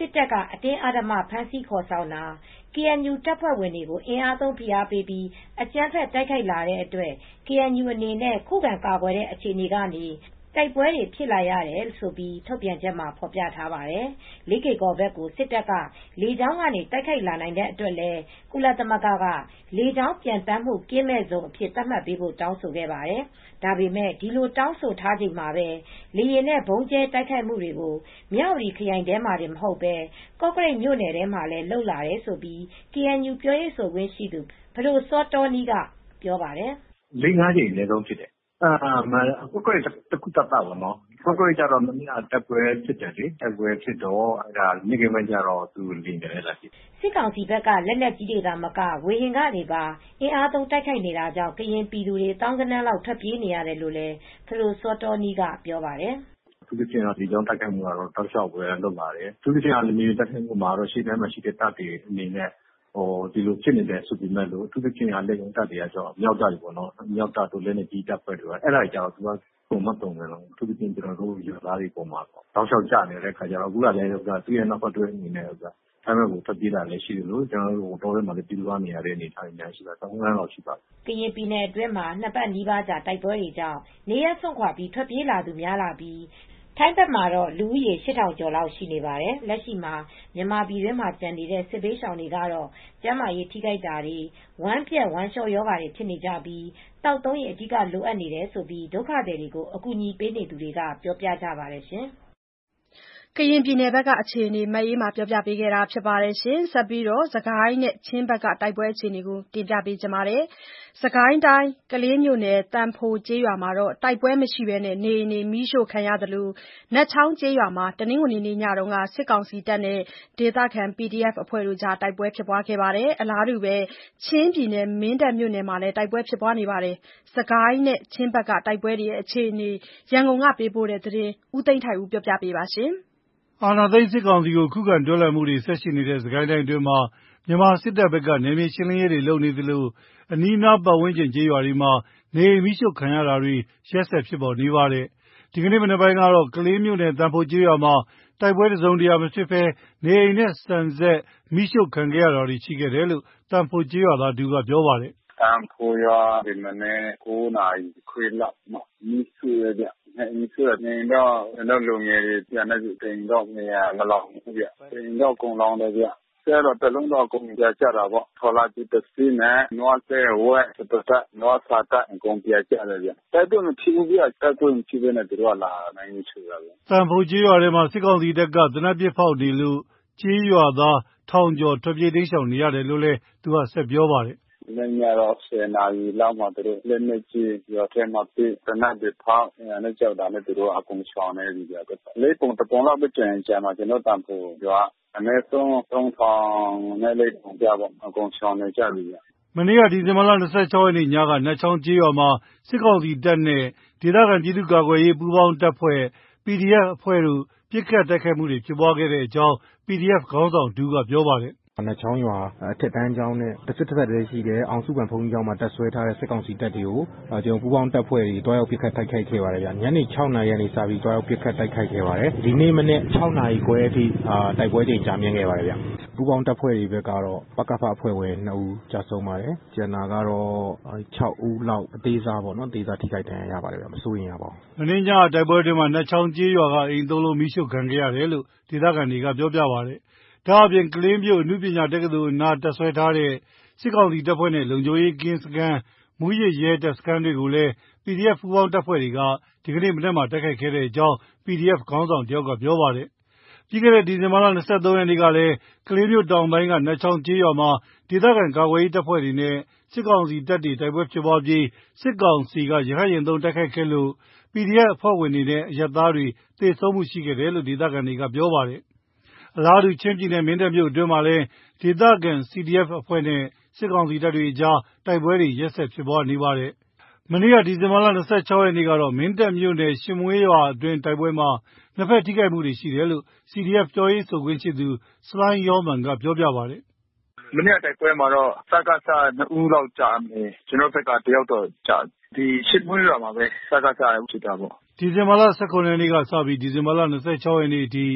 စစ်တပ်ကအတင်းအဓမ္မဖမ်းဆီးခေါ်ဆောင်တာ ကေအန်ယူ တပ်ဖွဲ့ဝင်တွေကိုအင်အားသုံးဖိအားပေးပြီးအကြမ်းဖက်တိုက်ခိုက်လာတဲ့အတွက် ကေအန်ယူ အနေနဲ့ခုခံကာကွယ်တဲ့အခြေအနေကနေတိုက်ပွဲတွေဖြစ်လာရတယ်လို့ဆိုပြီးထုတ်ပြန်ချက်မှာဖော်ပြထားပါတယ်။ လေးကေကော်ဘက်ကိုစစ်တပ်ကလေကြောင်းကနေတိုက်ခိုက်လာနိုင်တဲ့အတွက်လည်းကုလသမဂ္ဂကလေကြောင်းပြန်တမ်းမှုကင်းမဲ့ဇုံအဖြစ်သတ်မှတ်ပေးဖို့တောင်းဆိုခဲ့ပါတယ်။ ဒါပေမဲ့ဒီလိုတောင်းဆိုထားချိန်မှာပဲလေယာဉ်နဲ့ဗုံးကြဲတိုက်ခိုက်မှုတွေကိုမြဝတီခရိုင်ထဲမှာတင်မဟုတ်ပဲကော့ကရိတ်မြို့နယ်ထဲမှာလည်းလုပ်လာတယ်လို့ ကေအန်ယူ ပြောရေးဆိုခွင့်ရှိသူဖဒိုစောတောနီးကပြောပါတယ်။လေးငါးကြိမ်အနည်းဆုံးဖြစ်တယ်။အာကော့ကရိတ်တခုတတ်တာပေါ့နော်။ကော့ကရိတ်ကျတော့မနေ့ကတပ်ပွဲဖြစ်တယ်လေ။တပ်ပွဲဖြစ်တော့အဲဒါနေ့ကမှကျတော့သူလင်းတယ်လားဖြစ်။စစ်ကောင်စီဘက်ကလက်နက်ကြီးတွေသာမကဝေဟင်ကနေပါအင်အားသုံးတိုက်ခိုက်နေတာကြောင့်ကရင်ပြည်သူတွေတောင်းကနန်းလောက်ထွက်ပြေးနေရတယ်လို့လည်းဖဒိုစောတောနီးကပြောပါတယ်။သူတို့ကျတော့ဒီကြောင့်တိုက်ခိုက်မှုကတော့တောက်လျှောက်ပဲလုပ်လာတယ်။သူတို့ကျတော့မြေတိုက်ခိုက်မှုမှာတော့ရှေ့တန်းမှာရှိတဲ့တပ်တွေအနေနဲ့ဟိုဒီလိုဖြစ်နေတယ်ဆိုပေမဲ့လို့သူတို့ချင်းအားလက်ရုံတပ်တွေကကြောမြောက်တပ်တွေပေါ့နော်မြောက်တပ်တို့လည်းနေဒီတပ်ဖွဲ့တွေအဲ့ဒါကြောင့်သူကပုံမတုံတယ်လို့သူတို့ချင်းကျွန်တော်တို့ယူသားတွေပုံမှာပေါ့တောက်လျှောက်ကြနေတဲ့ခါကျတော့အခုကလည်းကသူ့ရဲ့နောက်ပတ်တွဲအနေနဲ့ကအဲ့မဲ့ကိုဖပြေးတာလည်းရှိတယ်လို့ကျွန်တော်တို့တော်ထဲမှာလည်းပြည်သွားနေရတဲ့အနေအထားတွေများရှိတာတောင်းလန်းတော့ရှိပါတယ်ကရင်ပြည်နယ်အတွင်းမှာနှစ်ပတ်နီးပါးကြာတိုက်ပွဲတွေကြောင့်နေရဆွန့်ခွာပြီးထွက်ပြေးလာသူများလာပြီးထိုင်းဘက်မှာတော့လူဦးရေရှစ်ထောင်ကျော်လောက်ရှိနေပါတယ်။လက်ရှိမှာမြန်မာပြည်တွင်းမှာကျန်နေတဲ့စစ်ဘေးရှောင်တွေကတော့ကျန်းမာရေးထိခိုက်တာတွေဝမ်းပြက်ဝမ်းလျှောယောဂါတွေဖြစ်နေကြပြီးတောက်သုံးရေအဓိကလိုအပ်နေတယ်ဆိုပြီးဒုက္ခသည်တွေကိုအကူအညီပေးနေသူတွေကပြောပြကြပါတယ်ရှင်။ကရင်ပြည်နယ်ဘက်ကအခြေအနေမအေးမာပြောပြပေးခဲ့တာဖြစ်ပါတယ်ရှင်။ဆက်ပြီးတော့စကိုင်းနဲ့ချင်းဘက်ကတိုက်ပွဲအခြေအနေကိုတင်ပြပေးကြပါမယ်။စကိုင်းတိုင်းကလေးမြို့နယ်တန်ဖိုကျေးရွာမှာတော့တိုက်ပွဲမရှိဘဲနဲ့နေအိမ်တွေမီးရှို့ခံရသလိုနတ်ချောင်းကျေးရွာမှာတနင်္ဂနွေနေ့ညတုန်းကစစ်ကောင်စီတပ်နဲ့ဒေသခံ ပီဒီအက်ဖ် အဖွဲ့တို့ကြားတိုက်ပွဲဖြစ်ပွားခဲ့ပါတယ်။အလားတူပဲချင်းပြည်နယ်မင်းတပ်မြို့နယ်မှာလည်းတိုက်ပွဲဖြစ်ပွားနေပါတယ်။စကိုင်းနဲ့ချင်းဘက်ကတိုက်ပွဲတွေအခြေအနေရန်ကုန်ကပေးပို့တဲ့သတင်းဦးသိန်းထိုက်ဦးပြောပြပေးပါရှင်။အာဏာသိမ်းစစ်ကောင်စီကိုခုခံတွန်းလှန်မှုတွေဆက်ရှိနေတဲ့စကိုင်းတိုင်းအတွင်းမှာမြန်မာစစ်တပ်ဘက်ကနယ်မြေရှင်းလင်းရေးတွေလုပ်နေသလိုအနီးနားပတ်ဝန်းကျင်ကျေးရွာတွေမှာနေအိမ်မီးရှို့ခံရတာတွေရက်ဆက်ဖြစ်ပေါ်နေပါတယ်။ဒီကနေ့မနက်ပိုင်းကတော့ကလေးမြို့နယ်တန်ဖိုကျေးရွာမှာတိုက်ပွဲတစုံတရာမဖြစ်ဘဲနေအိမ်နဲ့ဆန်ဆက်မီးရှို့ခံခဲ့ရတာတွေရှိခဲ့တယ်လို့တန်ဖိုကျေးရွာသားတူကပြောပါတယ်။တန်ဖိုရွာဒီမနေ့ကိုးနာရီခွဲလောက်မှာမီးရှို့ရကြနေဆိုနေတော့တော့လုံငယ်တွေပြန်နေတင်တော့နေရမလောင်ဘူးပြတင်တော့ကုံလောင်တယ်ပြဆဲတော့တလုံးတော့ကုံပြကြတာပေါ့ထော်လာကြည့်တစီနဲ့နွားဆဲဝဲတတနွားစာတအကုန်ပြကြတယ်ပြတိုက်တွန်းချီဘူးပြတိုက်တွန်းချီပဲနဲ့တို့လာနိုင်ချူတာဗျတန်ဖိုးကြီးရွာထဲမှာစစ်ကောင်စီတပ်ကသနပ်ပစ်ဖောက်နေလို့ကြီးရွာသားထောင်ကျော်ထွက်ပြေးတိမ်းရှောင်နေရတယ်လို့လည်းသူကဆက်ပြောပါတယ်လည်းညတော့ဆယ်နာရီလောက်မှတို့လက်နဲ့ကြီးရွာထဲမှာပြေးတနတ်တွေဖောက်အဲနဲ့ကြောက်တာနဲ့တို့အကုန်ရှောင်နေပြီကြတော့လေးပုံတပုံလောက်ပဲကျန်ကြမှာကျွန်တော်တန်ဖို့ရွာအနည်းဆုံးသုံးထောင်နဲ့လေးပုံပြပေါ့အကုန်ရှောင်နေကြပြီမနေ့ကဒီဇင်ဘာလ၂၆ရက်နေ့ညကနတ်ချောင်းကျေးရွာမှာစစ်ကောင်စီတပ်နဲ့ဒေသခံပြည်သူ့ကာကွယ်ရေးပူးပေါင်းတပ်ဖွဲ့ ပီဒီအက်ဖ် အဖွဲ့တို့ပစ်ခတ်တိုက်ခိုက်မှုတွေဖြစ်ပွားခဲ့တဲ့အကြောင်း ပီဒီအက်ဖ် ခေါင်းဆောင်တူကပြောပါတယ်နတ်ချောင်းရွာအထက်တန်းကျောင်းနဲ့တစ်စစ်တစ်ဆက်တည်းရှိတဲ့အောင်စုခံဘုန်းကြီးကျောင်းမှာတပ်ဆွဲထားတဲ့စစ်ကောင်စီတပ်တွေကိုကျွန်တော်ပူးပေါင်းတပ်ဖွဲ့တွေတွားရောက်ပစ်ခတ်တိုက်ခိုက်ခဲ့ပါတယ်ဗျညနေ၆နာရီကနေစပြီးတွားရောက်ပစ်ခတ်တိုက်ခိုက်ခဲ့ပါတယ်ဒီနေ့မနေ့၆နာရီခွဲအထိတိုက်ပွဲတွေကြာမြင့်ခဲ့ပါတယ်ဗျပူးပေါင်းတပ်ဖွဲ့တွေဘက်ကတော့ပကဖအဖွဲ့ဝင်နှစ်ဦးကြာဆုံးပါတယ်ကျန်တာကတော့၆ဦးလောက်အသေးစားပေါ့နော်အသေးစားထိခိုက်ဒဏ်ရာရပါတယ်ဗျမစိုးရင်ရပါဘူးမနေ့ညတိုက်ပွဲတွေမှာနတ်ချောင်းကျေးရွာကအိမ်သုံးလုံးမိရှုခံခဲ့ရတယ်လို့ဒေသခံတွေကပြောပြပါတယ်ဒါအပြင်ကလေးမြို့အနုပညာတက္ကသိုလ်နာတပ်ဆွဲထားတဲ့စစ်ကောင်စီတပ်ဖွဲ့နဲ့လုံခြုံရေးကင်းစခန်းမူရစ်ရဲတပ်စခန်းတွေကိုလည်း ပီဒီအက်ဖ် ပူးပေါင်းတပ်ဖွဲ့တွေကဒီကနေ့မနက်မှာတိုက်ခိုက်ခဲ့တဲ့အကြောင်း ပီဒီအက်ဖ် ခေါင်းဆောင်တယောက်ကပြောပါတယ်။ပြီးခဲ့တဲ့ဒီဇင်ဘာလ၂၃ရက်နေ့ကလည်းကလေးမြို့တောင်ပိုင်းကနတ်ချောင်းကျေးရွာမှာဒေသခံကာကွယ်ရေးတပ်ဖွဲ့တွေနဲ့စစ်ကောင်စီတပ်တွေတိုက်ပွဲဖြစ်ပွားပြီးစစ်ကောင်စီကရဟတ်ယာဉ်သုံးတိုက်ခိုက်ခဲ့လို့ ပီဒီအက်ဖ် အဖွဲ့ဝင်တွေနဲ့အရပ်သားတွေသေဆုံးမှုရှိခဲ့တယ်လို့ဒေသခံတွေကပြောပါတယ်။အလားတူချင်းပြည်နယ်မင်းတပ်မြို့အတွင်းမှာလည်းဒေသခံ စီဒီအက်ဖ် အဖွဲ့နဲ့စစ်ကောင်စီတပ်တွေအကြားတိုက်ပွဲတွေရက်ဆက်ဖြစ်ပွားနေပါတယ်။မနေ့ကဒီဇင်ဘာလ၂၆ရက်နေ့ကတော့မင်းတပ်မြို့နယ်ရှင်မွေးရွာအတွင်းတိုက်ပွဲမှာနှစ်ဖက်ထိခိုက်မှုတွေရှိတယ်လို့ စီဒီအက်ဖ် ပြောရေးဆိုခွင့်ရှိသူဆလိုင်းယောမန်ကပြောပြပါတယ်။မနေ့ကတိုက်ပွဲမှာတော့စကစနှစ်ဦးလောက်ကြာမယ်ကျွန်တော်ဘက်ကတယောက်တော့ကြာဒီရှင်မွေးရွာမှာပဲစကစဖြစ်တာပေါ့ဒီဇင်ဘာလ၁၇ရက်နေ့ကစပြီးဒီဇင်ဘာလ၂၆ရက်နေ့အထိ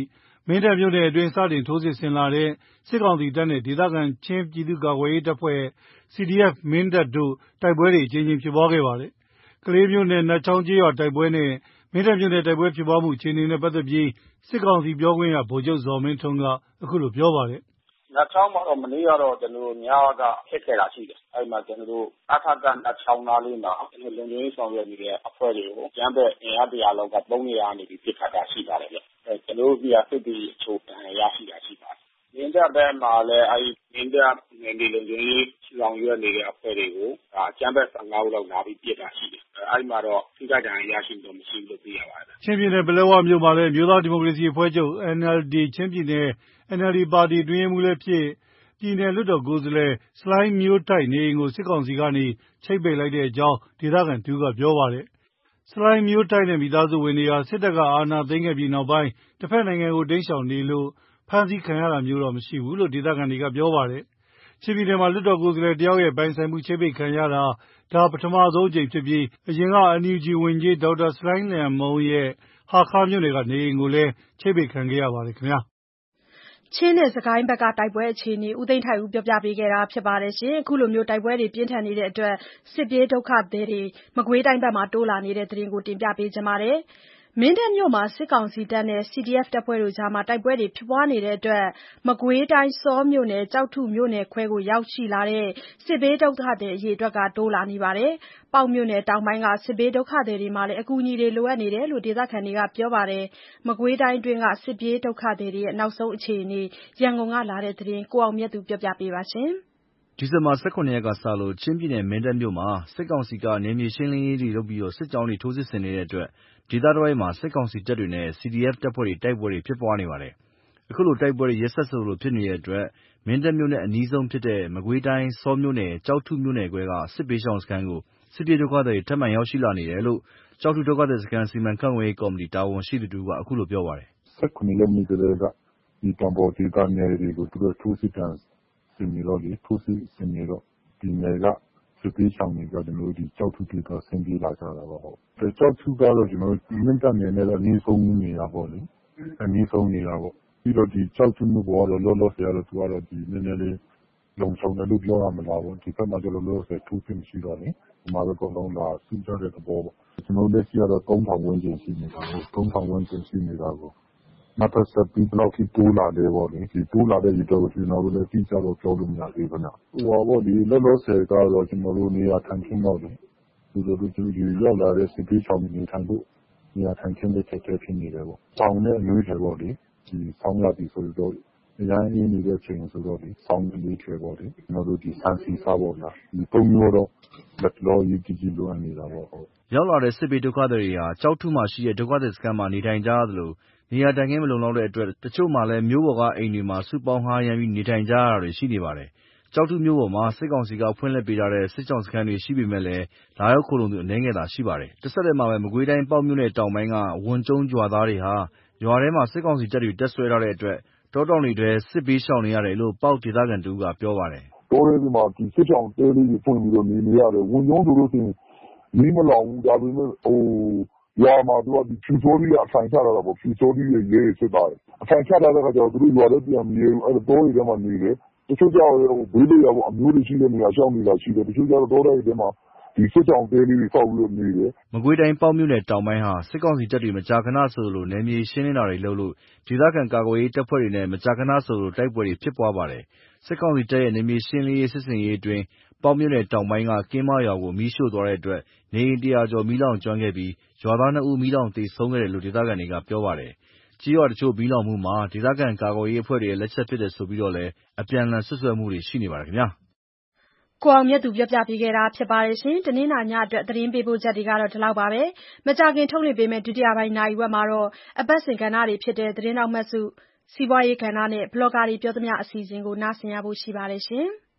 မင်းတပ်မြို့နယ်အတွင်းစတင်ထိုးစစ်ဆင်လာတဲ့စစ်ကောင်စီတပ်နဲ့ဒေသခံချင်းပြည်သူ့ကာကွယ်ရေးတပ်ဖွဲ့ စီ ဒီ အက်ဖ် မင်းတပ်တို့တိုက်ပွဲတွေအကြိမ်ကြိမ်ဖြစ်ပွားခဲ့ပါတယ်။ကလေးမြို့နယ်နတ်ချောင်းကျေးရွာတိုက်ပွဲနဲ့မင်းတပ်မြို့နယ်တိုက်ပွဲဖြစ်ပွားမှုအခြေအနေနဲ့ပတ်သက်ပြီးစစ်ကောင်စီပြောခွင့်ရဗိုလ်ချုပ်ဇော်မင်းထွန်းကအခုလိုပြောပါတယ်။နတ်ချောင်းမှာတော့မနေ့ကတော့ကျွန်တော်တို့ညကဖြစ်ခဲ့တာရှိတယ်။အဲဒီမှာကျွန်တော်တို့အထက်ကနတ်ချောင်းသားလေးမှာကျွန်တော်လုံခြုံရေးဆောင်ရွက်နေတဲ့အဖွဲ့တွေကိုကျမ်းပဲအင်အားတရာလောက်ကသုံးနေရနေပြီးပြစ်ခတ်တာရှိပါတယ်ဗျ။အဲကျွန်တော်တို့ဒီအစစ်တီအချို့ရရှိတာရှိပါတယ်။မင်းတပ်ဘက်မှာလည်းအဲဒီမင်းတပ်နယ်မြေလုံခြုံရေးဆောင်ရွက်နေတဲ့အဖွဲ့တွေကိုဒါကျမ်းပဲဆယ်ငါးဦးလောက်လာပြီးပြစ်တာရှိတယ်။အဲဒီမှာတော့ထိခိုက်ဒဏ်ရာရရှိမှုမရှိဘူးလို့သိရပါတယ်။ချင်းပြည်နယ်ပလက်ဝမြို့မှာလည်းမြို့သားဒီမိုကရေစီအဖွဲ့ချုပ် အန် အယ်လ် ဒီ ချင်းပြည်နယ် အန် အယ်လ် ဒီ ပါတီတွင်းမှုလည်းဖြစ်ပြည်နယ်လွှတ်တော်ကိုယ်စားလှယ်ဆလိုင်းမျိုးထိုက်နေအိမ်ကိုစစ်ကောင်စီကနေချိတ်ပိတ်လိုက်တဲ့အကြောင်းဒေသခံတူကပြောပါတယ်။ဆလိုင်းမျိုးထိုက်နဲ့မိသားစုဝင်တွေဟာစစ်တပ်ကအာဏာသိမ်းခဲ့ပြီးနောက်ပိုင်းတစ်ဖက်နိုင်ငံကိုတိမ်းရှောင်နေလို့ဖမ်းဆီးခံရတာမျိုးတော့မရှိဘူးလို့ဒေသခံတွေကပြောပါတယ်။ချင်းပြည်နယ်မှာလွှတ်တော်ကိုယ်စားလှယ်တယောက်ရဲ့ပိုင်ဆိုင်မှုချိတ်ပိတ်ခံရတာဒါပထမဆုံးအကြိမ်ဖြစ်ပြီးအရင်က အန် ယူ ဂျီ ဝန်ကြီးဒေါက်တာဆလိုင်းလျံမုံရဲ့ဟာခါမြို့နယ်ကနေအိမ်ကိုလည်းချိတ်ပိတ်ခံခဲ့ရပါတယ်ခင်ဗျာ။ချင်းနဲ့စကိုင်းဘက်ကတိုက်ပွဲအခြေအနေဦးသိန်းထိုက်ဦးပြောပြပေးခဲ့တာဖြစ်ပါတယ်ရှင်။အခုလိုမျိုးတိုက်ပွဲတွေပြင်းထန်နေတဲ့အတွက်စစ်ပြေးဒုက္ခသည်တွေမကွေးတိုင်းဘက်မှာတိုးလာနေတဲ့သတင်းကိုတင်ပြပေးကြပါမယ်။မင်းတပ်မြို့မှာစစ်ကောင်စီတပ်နဲ့ စီ ဒီ အက်ဖ် တပ်ဖွဲ့တို့ကြားတိုက်ပွဲတွေဖြစ်ပွားနေတဲ့အတွက်မကွေးတိုင်းဆောမြို့နယ်ကျောက်ထုမြို့နယ်ခွဲကိုရောက်ရှိလာတဲ့စစ်ဘေးဒုက္ခသည်အရေအတွက်တိုးလာနေပါတယ်။ပေါက်မြို့နယ်တောင်ပိုင်းကစစ်ဘေးဒုက္ခသည်တွေမှာလည်းအကူအညီတွေလိုအပ်နေတယ်လို့ဒေသခံတွေကပြောပါတယ်။မကွေးတိုင်းအတွင်းကစစ်ပြေးဒုက္ခသည်တွေရဲ့နောက်ဆုံးအခြေအနေရန်ကုန်ကလာတဲ့သတင်းကိုအောင်မြတ်သူပြောပြပေးပါမယ်။ဒီဇင်ဘာလ ၁၇ ရက်ကစလို့ချင်းပြည်နယ်မင်းတပ်မြို့မှာစစ်ကောင်စီကနယ်မြေရှင်းလင်းရေးတွေလုပ်ပြီးစစ်ကြောင်းတွေထိုးစစ်ဆင်နေတဲ့အတွက်ဒေသတစ်ဝိုက်မှာစစ်ကောင်စီတပ်တွေနဲ့ စီ ဒီ အက်ဖ် တပ်ဖွဲ့တွေတိုက်ပွဲတွေဖြစ်ပွားနေပါတယ်။အခုလိုတိုက်ပွဲတွေရက်ဆက်ဆိုသလိုဖြစ်နေတဲ့အတွက်မင်းတပ်မြို့နဲ့အနီးဆုံးဖြစ်တဲ့မကွေးတိုင်းဆောမြို့နယ်ကျောက်ထုမြို့နယ်ခွဲကစစ်ဘေးရှောင်စခန်းကိုစစ်ပြေးဒုက္ခသည်တွေထပ်မံရောက်ရှိလာနေတယ်လို့ကျောက်ထုဒုက္ခသည်စခန်းစီမံခန့်ခွဲရေးကော်မတီတာဝန်ရှိသူတစ်ဦးကအခုလိုပြောပါတယ်။၁၇ ရက်နေ့ကတည်းကဒီတောင်ပေါ်ဒေသနယ်တွေကိုသူတို့ထိုးစစ်တမ်းဆင်နေတော့လေထိုးစစ်ဆင်နေတော့ဒီနယ်ကစစ်ပေးဆောင်နေကြကျွန်တော်တို့ဒီကြောက်ထုဒေသဆင်းပြေးလာကြတာပေါ့ဟုတ်။ကြောက်ထုကတော့ကျွန်တော်တို့မင်းတပ်နယ်နဲ့အနည်းဆုံးနေတာပေါ့လေ။အနည်းဆုံးနေတာပေါ့။ပြီးတော့ဒီကြောက်ထုမြို့ပေါ်ကတော့လောလောဆယ်ကတော့သူကတော့ဒီနည်းနည်းလေးလုံဆောင်တယ်လို့ပြောရမလားပေါ့။ဒီဘက်မှာကျတော့လောလောဆယ်ထိုးစစ်မရှိတော့လေ။ဒီမှာတော့အကုန်လုံးလာစုကြတဲ့သဘောပေါ့။ကျွန်တော်တို့လက်ရှိကတော့သုံးထောင်ဝန်းကျင်ရှိနေတာပေါ့။သုံးထောင်ဝန်းကျင်ရှိနေတာကိုနောက်ထပ်ဆက်ပြီးဘယ်လောက်ထိတိုးလာလဲပေါ့လေဒီတိုးလာတဲ့ရေတော့ကျွန်တော်တို့လည်းသိကြတော့ပြောလို့မရသေးဘူးနော်ဟိုပါပေါ့ဒီလောလောဆယ်ကတော့ကျွန်တော်တို့နေရာထိုင်ခင်းတော့လေဒီလိုလိုဒီရောက်လာတဲ့စစ်ပေးချောင်းနေထိုင်ဖို့နေရာထိုင်ခင်းတဲ့ချက်ချက်ဖြစ်နေတယ်ပေါ့ပေါင်နဲ့အမျိုးတွေပေါ့လေဒီဆောင်းရပြီဆိုတော့အရင်အင်းနေတဲ့ချိန်ဆိုတော့ဒီဆောင်းလေးတွေပေါ့လေကျွန်တော်တို့ဒီဆန်စီစားပေါ့လားဒီပုံမျိုးတော့လက်လောကြီးကြီးကြီးလိုနေတာပေါ့ဟုတ်ရောက်လာတဲ့စစ်ပေးဒုက္ခသည်တွေဟာကြောက်ထုမှရှိတဲ့ဒုက္ခသည်စခန်းမှာနေထိုင်ကြရသလိုနေရာတိုင်ခင်းမလုံလောက်တဲ့အတွက်တချို့မှလည်းမြို့ပေါ်ကအိမ်တွေမှာစုပေါင်းငှားရမ်းပြီးနေထိုင်ကြရတာတွေရှိနေပါတယ်။ကျောက်ထုမြို့ပေါ်မှာစစ်ကောင်စီကဖွင့်လှစ်ပေးထားတဲ့စစ်ကြောင်းစခန်းတွေရှိပေမဲ့လည်းလာရောက်ခိုလုံသူအနည်းငယ်သာရှိပါတယ်။တစ်ဆက်တည်းမှာပဲမကွေးတိုင်းပေါက်မြို့နယ်တောင်ပိုင်းကဝန်ကျုံရွာသားတွေဟာရွာထဲမှာစစ်ကောင်စီတပ်တွေတပ်ဆွဲထားတဲ့အတွက်တောတောင်တွေထဲစစ်ပေးရှောင်နေရတယ်လို့ပေါက်ဒေသခံတူကပြောပါတယ်။တောထဲမှာဒီစစ်ကြောင်းတဲလေးတွေဖွင့်ပြီးတော့နေနေရတယ်ဝန်ကျုံဆိုလို့ရှိရင်မီးမလောင်ဘူးဒါပေမဲ့ဟိုရွာမှာသူကဒီဖြူစောကြီးကအဆိုင်ချတာတော့ဖြူစောကြီးရဲ့ရဲစစ်သားတယ်အဆိုင်ချတာတဲ့ခါကျတော့သူတို့ရွာထဲပြန်မြေအဲ့တော့တောတွေထဲမှာနေတယ်တချို့ကြောက်ဟိုဘေးလေးရပေါ့အမျိုးတွေရှိတဲ့နေရာရှောင်းနေတာရှိတယ်တချို့ကြောက်တောတွေထဲမှာဒီစစ်ကြောင်တဲလေးတွေဆောက်ပြီးတော့နေတယ်မကွေးတိုင်းပေါက်မြို့နယ်တောင်ပိုင်းဟာစစ်ကောင်စီတပ်တွေမကြာခဏဆိုလိုနယ်မြေရှင်းလင်းတာတွေလုပ်လို့ဒေသခံကာကွယ်ရေးတပ်ဖွဲ့တွေနဲ့မကြာခဏဆိုလိုတိုက်ပွဲတွေဖြစ်ပွားပါတယ်စစ်ကောင်စီတပ်ရဲ့နယ်မြေရှင်းလင်းရေးစစ်စင်ရေးအတွင်းပေါက်မြို့နယ်တောင်ပိုင်းကကင်းမရွာကိုမီးရှို့သွားတဲ့အတွက်နေအိမ်တရာကျော်မီးလောင်ကျွမ်းခဲ့ပြီးရွာသားနှစ်ဦးမီးလောင်သေဆုံးခဲ့တယ်လို့ဒေသခံတွေကပြောပါတယ်။ကြေးရွာတချို့မီးလောင်မှုမှာဒေသခံကာကွယ်ရေးအဖွဲ့တွေရဲ့လက်ချက်ဖြစ်တယ်ဆိုပြီးတော့လည်းအပြန်အလှန်ဆွဆွဲမှုတွေရှိနေပါတယ်ခင်ဗျာ။ကိုအောင်မြတ်သူပြောပြပေးခဲ့တာဖြစ်ပါတယ်ရှင်။တနင်္လာညအတွက်သတင်းပေးပို့ချက်တွေကတော့ဒီလောက်ပါပဲ။မကြခင်ထုတ်လွှင့်ပေးမယ့်ဒုတိယပိုင်းနာရီဝက်မှာတော့အပတ်စဉ်ကဏ္ဍတွေဖြစ်တဲ့သတင်းတော်မှတ်စုစီးပွားရေးကဏ္ဍနဲ့ဘလော့ဂါတွေပြောသမျှအစီအစဉ်ကိုနားဆင်ရဖို့ရှိပါတယ်ရှင်။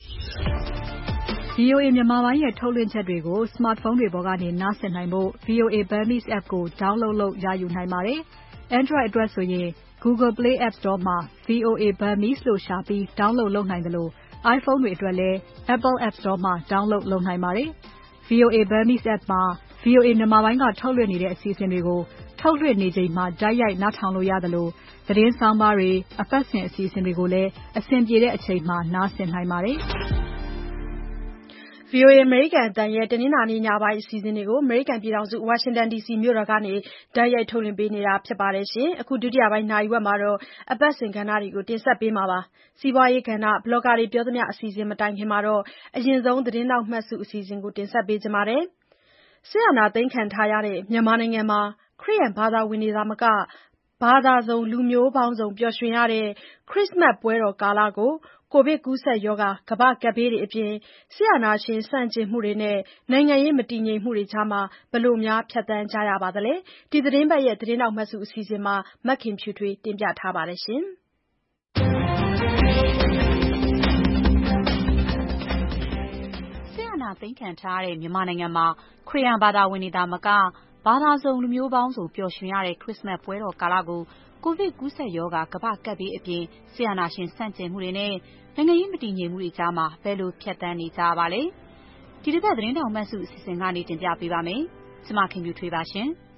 ဗွီအိုအေမြန်မာပိုင်းရဲ့ထုတ်လွှင့်ချက်တွေကို smartphone တွေပေါ်ကနေနားဆင်နိုင်ဖို့ ဗွီအိုအေ Burmese app ကို download လုပ်ရယူနိုင်ပါတယ်။ Android အတွက်ဆိုရင် Google Play App Store မှာ ဗွီအိုအေ Burmese လို့ရှာပြီး download လုပ်နိုင်သလို iPhone တွေအတွက်လည်း Apple App Store မှာ download လုပ်နိုင်ပါတယ်။ ဗွီအိုအေ Burmese app မှာ ဗွီအိုအေမြန်မာပိုင်းကထုတ်လွှင့်နေတဲ့အစီအစဉ်တွေကိုထုတ်လွှင့်နေချိန်မှာတိုက်ရိုက်နားထောင်လို့ရသလိုသတင်းဆောင်းပါးတွေအပတ်စဉ်အစီအစဉ်တွေကိုလည်းအဆင်ပြေတဲ့အချိန်မှာနားဆင်နိုင်ပါတယ်။ဗွီအိုအေ အမေရိကန်အသံရဲ့တနင်္လာနေ့ညပိုင်းအစီအစဉ်တွေကိုအမေရိကန်ပြည်ထောင်စုဝါရှင်တန်ဒီစီမြို့တော်ကနေတိုက်ရိုက်ထုတ်လွှင့်ပေးနေတာဖြစ်ပါတယ်။ အခုဒုတိယပိုင်းနာရီဝက်မှာတော့အပတ်စဉ်ကဏ္ဍတွေကိုတင်ဆက်ပေးမှာပါ။ စီးပွားရေးကဏ္ဍဘလော့ဂါတွေပြောသမျှအစီအစဉ်မတိုင်ခင်မှာတော့အရင်ဆုံးသတင်းထောက်မှတ်စုအစီအစဉ်ကိုတင်ဆက်ပေးကြပါမယ်။ စစ်အာဏာသိမ်းခံထားရတဲ့မြန်မာနိုင်ငံမှာခရစ်ယာန်ဘာသာဝင်တွေသာမကဘာသာစုံလူမျိုးပေါင်းစုံပျော်ရွှင်ရတဲ့ခရစ္စမတ်ပွဲတော်ကာလကိုကိုဗစ်ကူးစက်ရောဂါကမ္ဘာ့ကပ်ဘေးတွေအပြင်စစ်အာဏာရှင်ဆန့်ကျင်မှုတွေနဲ့နိုင်ငံရေးမတည်ငြိမ်မှုတွေကြားမှာဘယ်လိုဖြတ်သန်းကြရပါသလဲ။ဒီသတင်းပတ်သတင်းထောက်မှတ်စုအစီအစဉ်မှာမခင်ဖြူထွေးကတင်ပြထားပါတယ်။စစ်အာဏာသိမ်းခံထားရတဲ့မြန်မာနိုင်ငံမှာခရစ်ယာန်ဘာသာဝင်တွေသာမကဘာသာစုံလူမျိုးပေါင်းစုံပျော်ရွှင်ရတဲ့ခရစ္စမတ်ပွဲတော်ကာလကိုကိုဗစ်ကူးစက်ရောဂါကမ္ဘာ့ကပ်ဘေးအပြင်စစ်အာဏာရှင်ဆန့်ကျင်မှုတွေနဲ့နိုင်ငံရေးမတည်ငြိမ်မှုတွေကြားမှာဘယ်လိုဖြတ်သန်းနေကြရပါလဲ။ဒီတစ်ပတ်သတင်းထောက်မှတ်စုအစီအစဉ်ကနေတင်ပြပေးပါမယ်။ကျွန်မခင်ဖြူထွေးပါရှင်။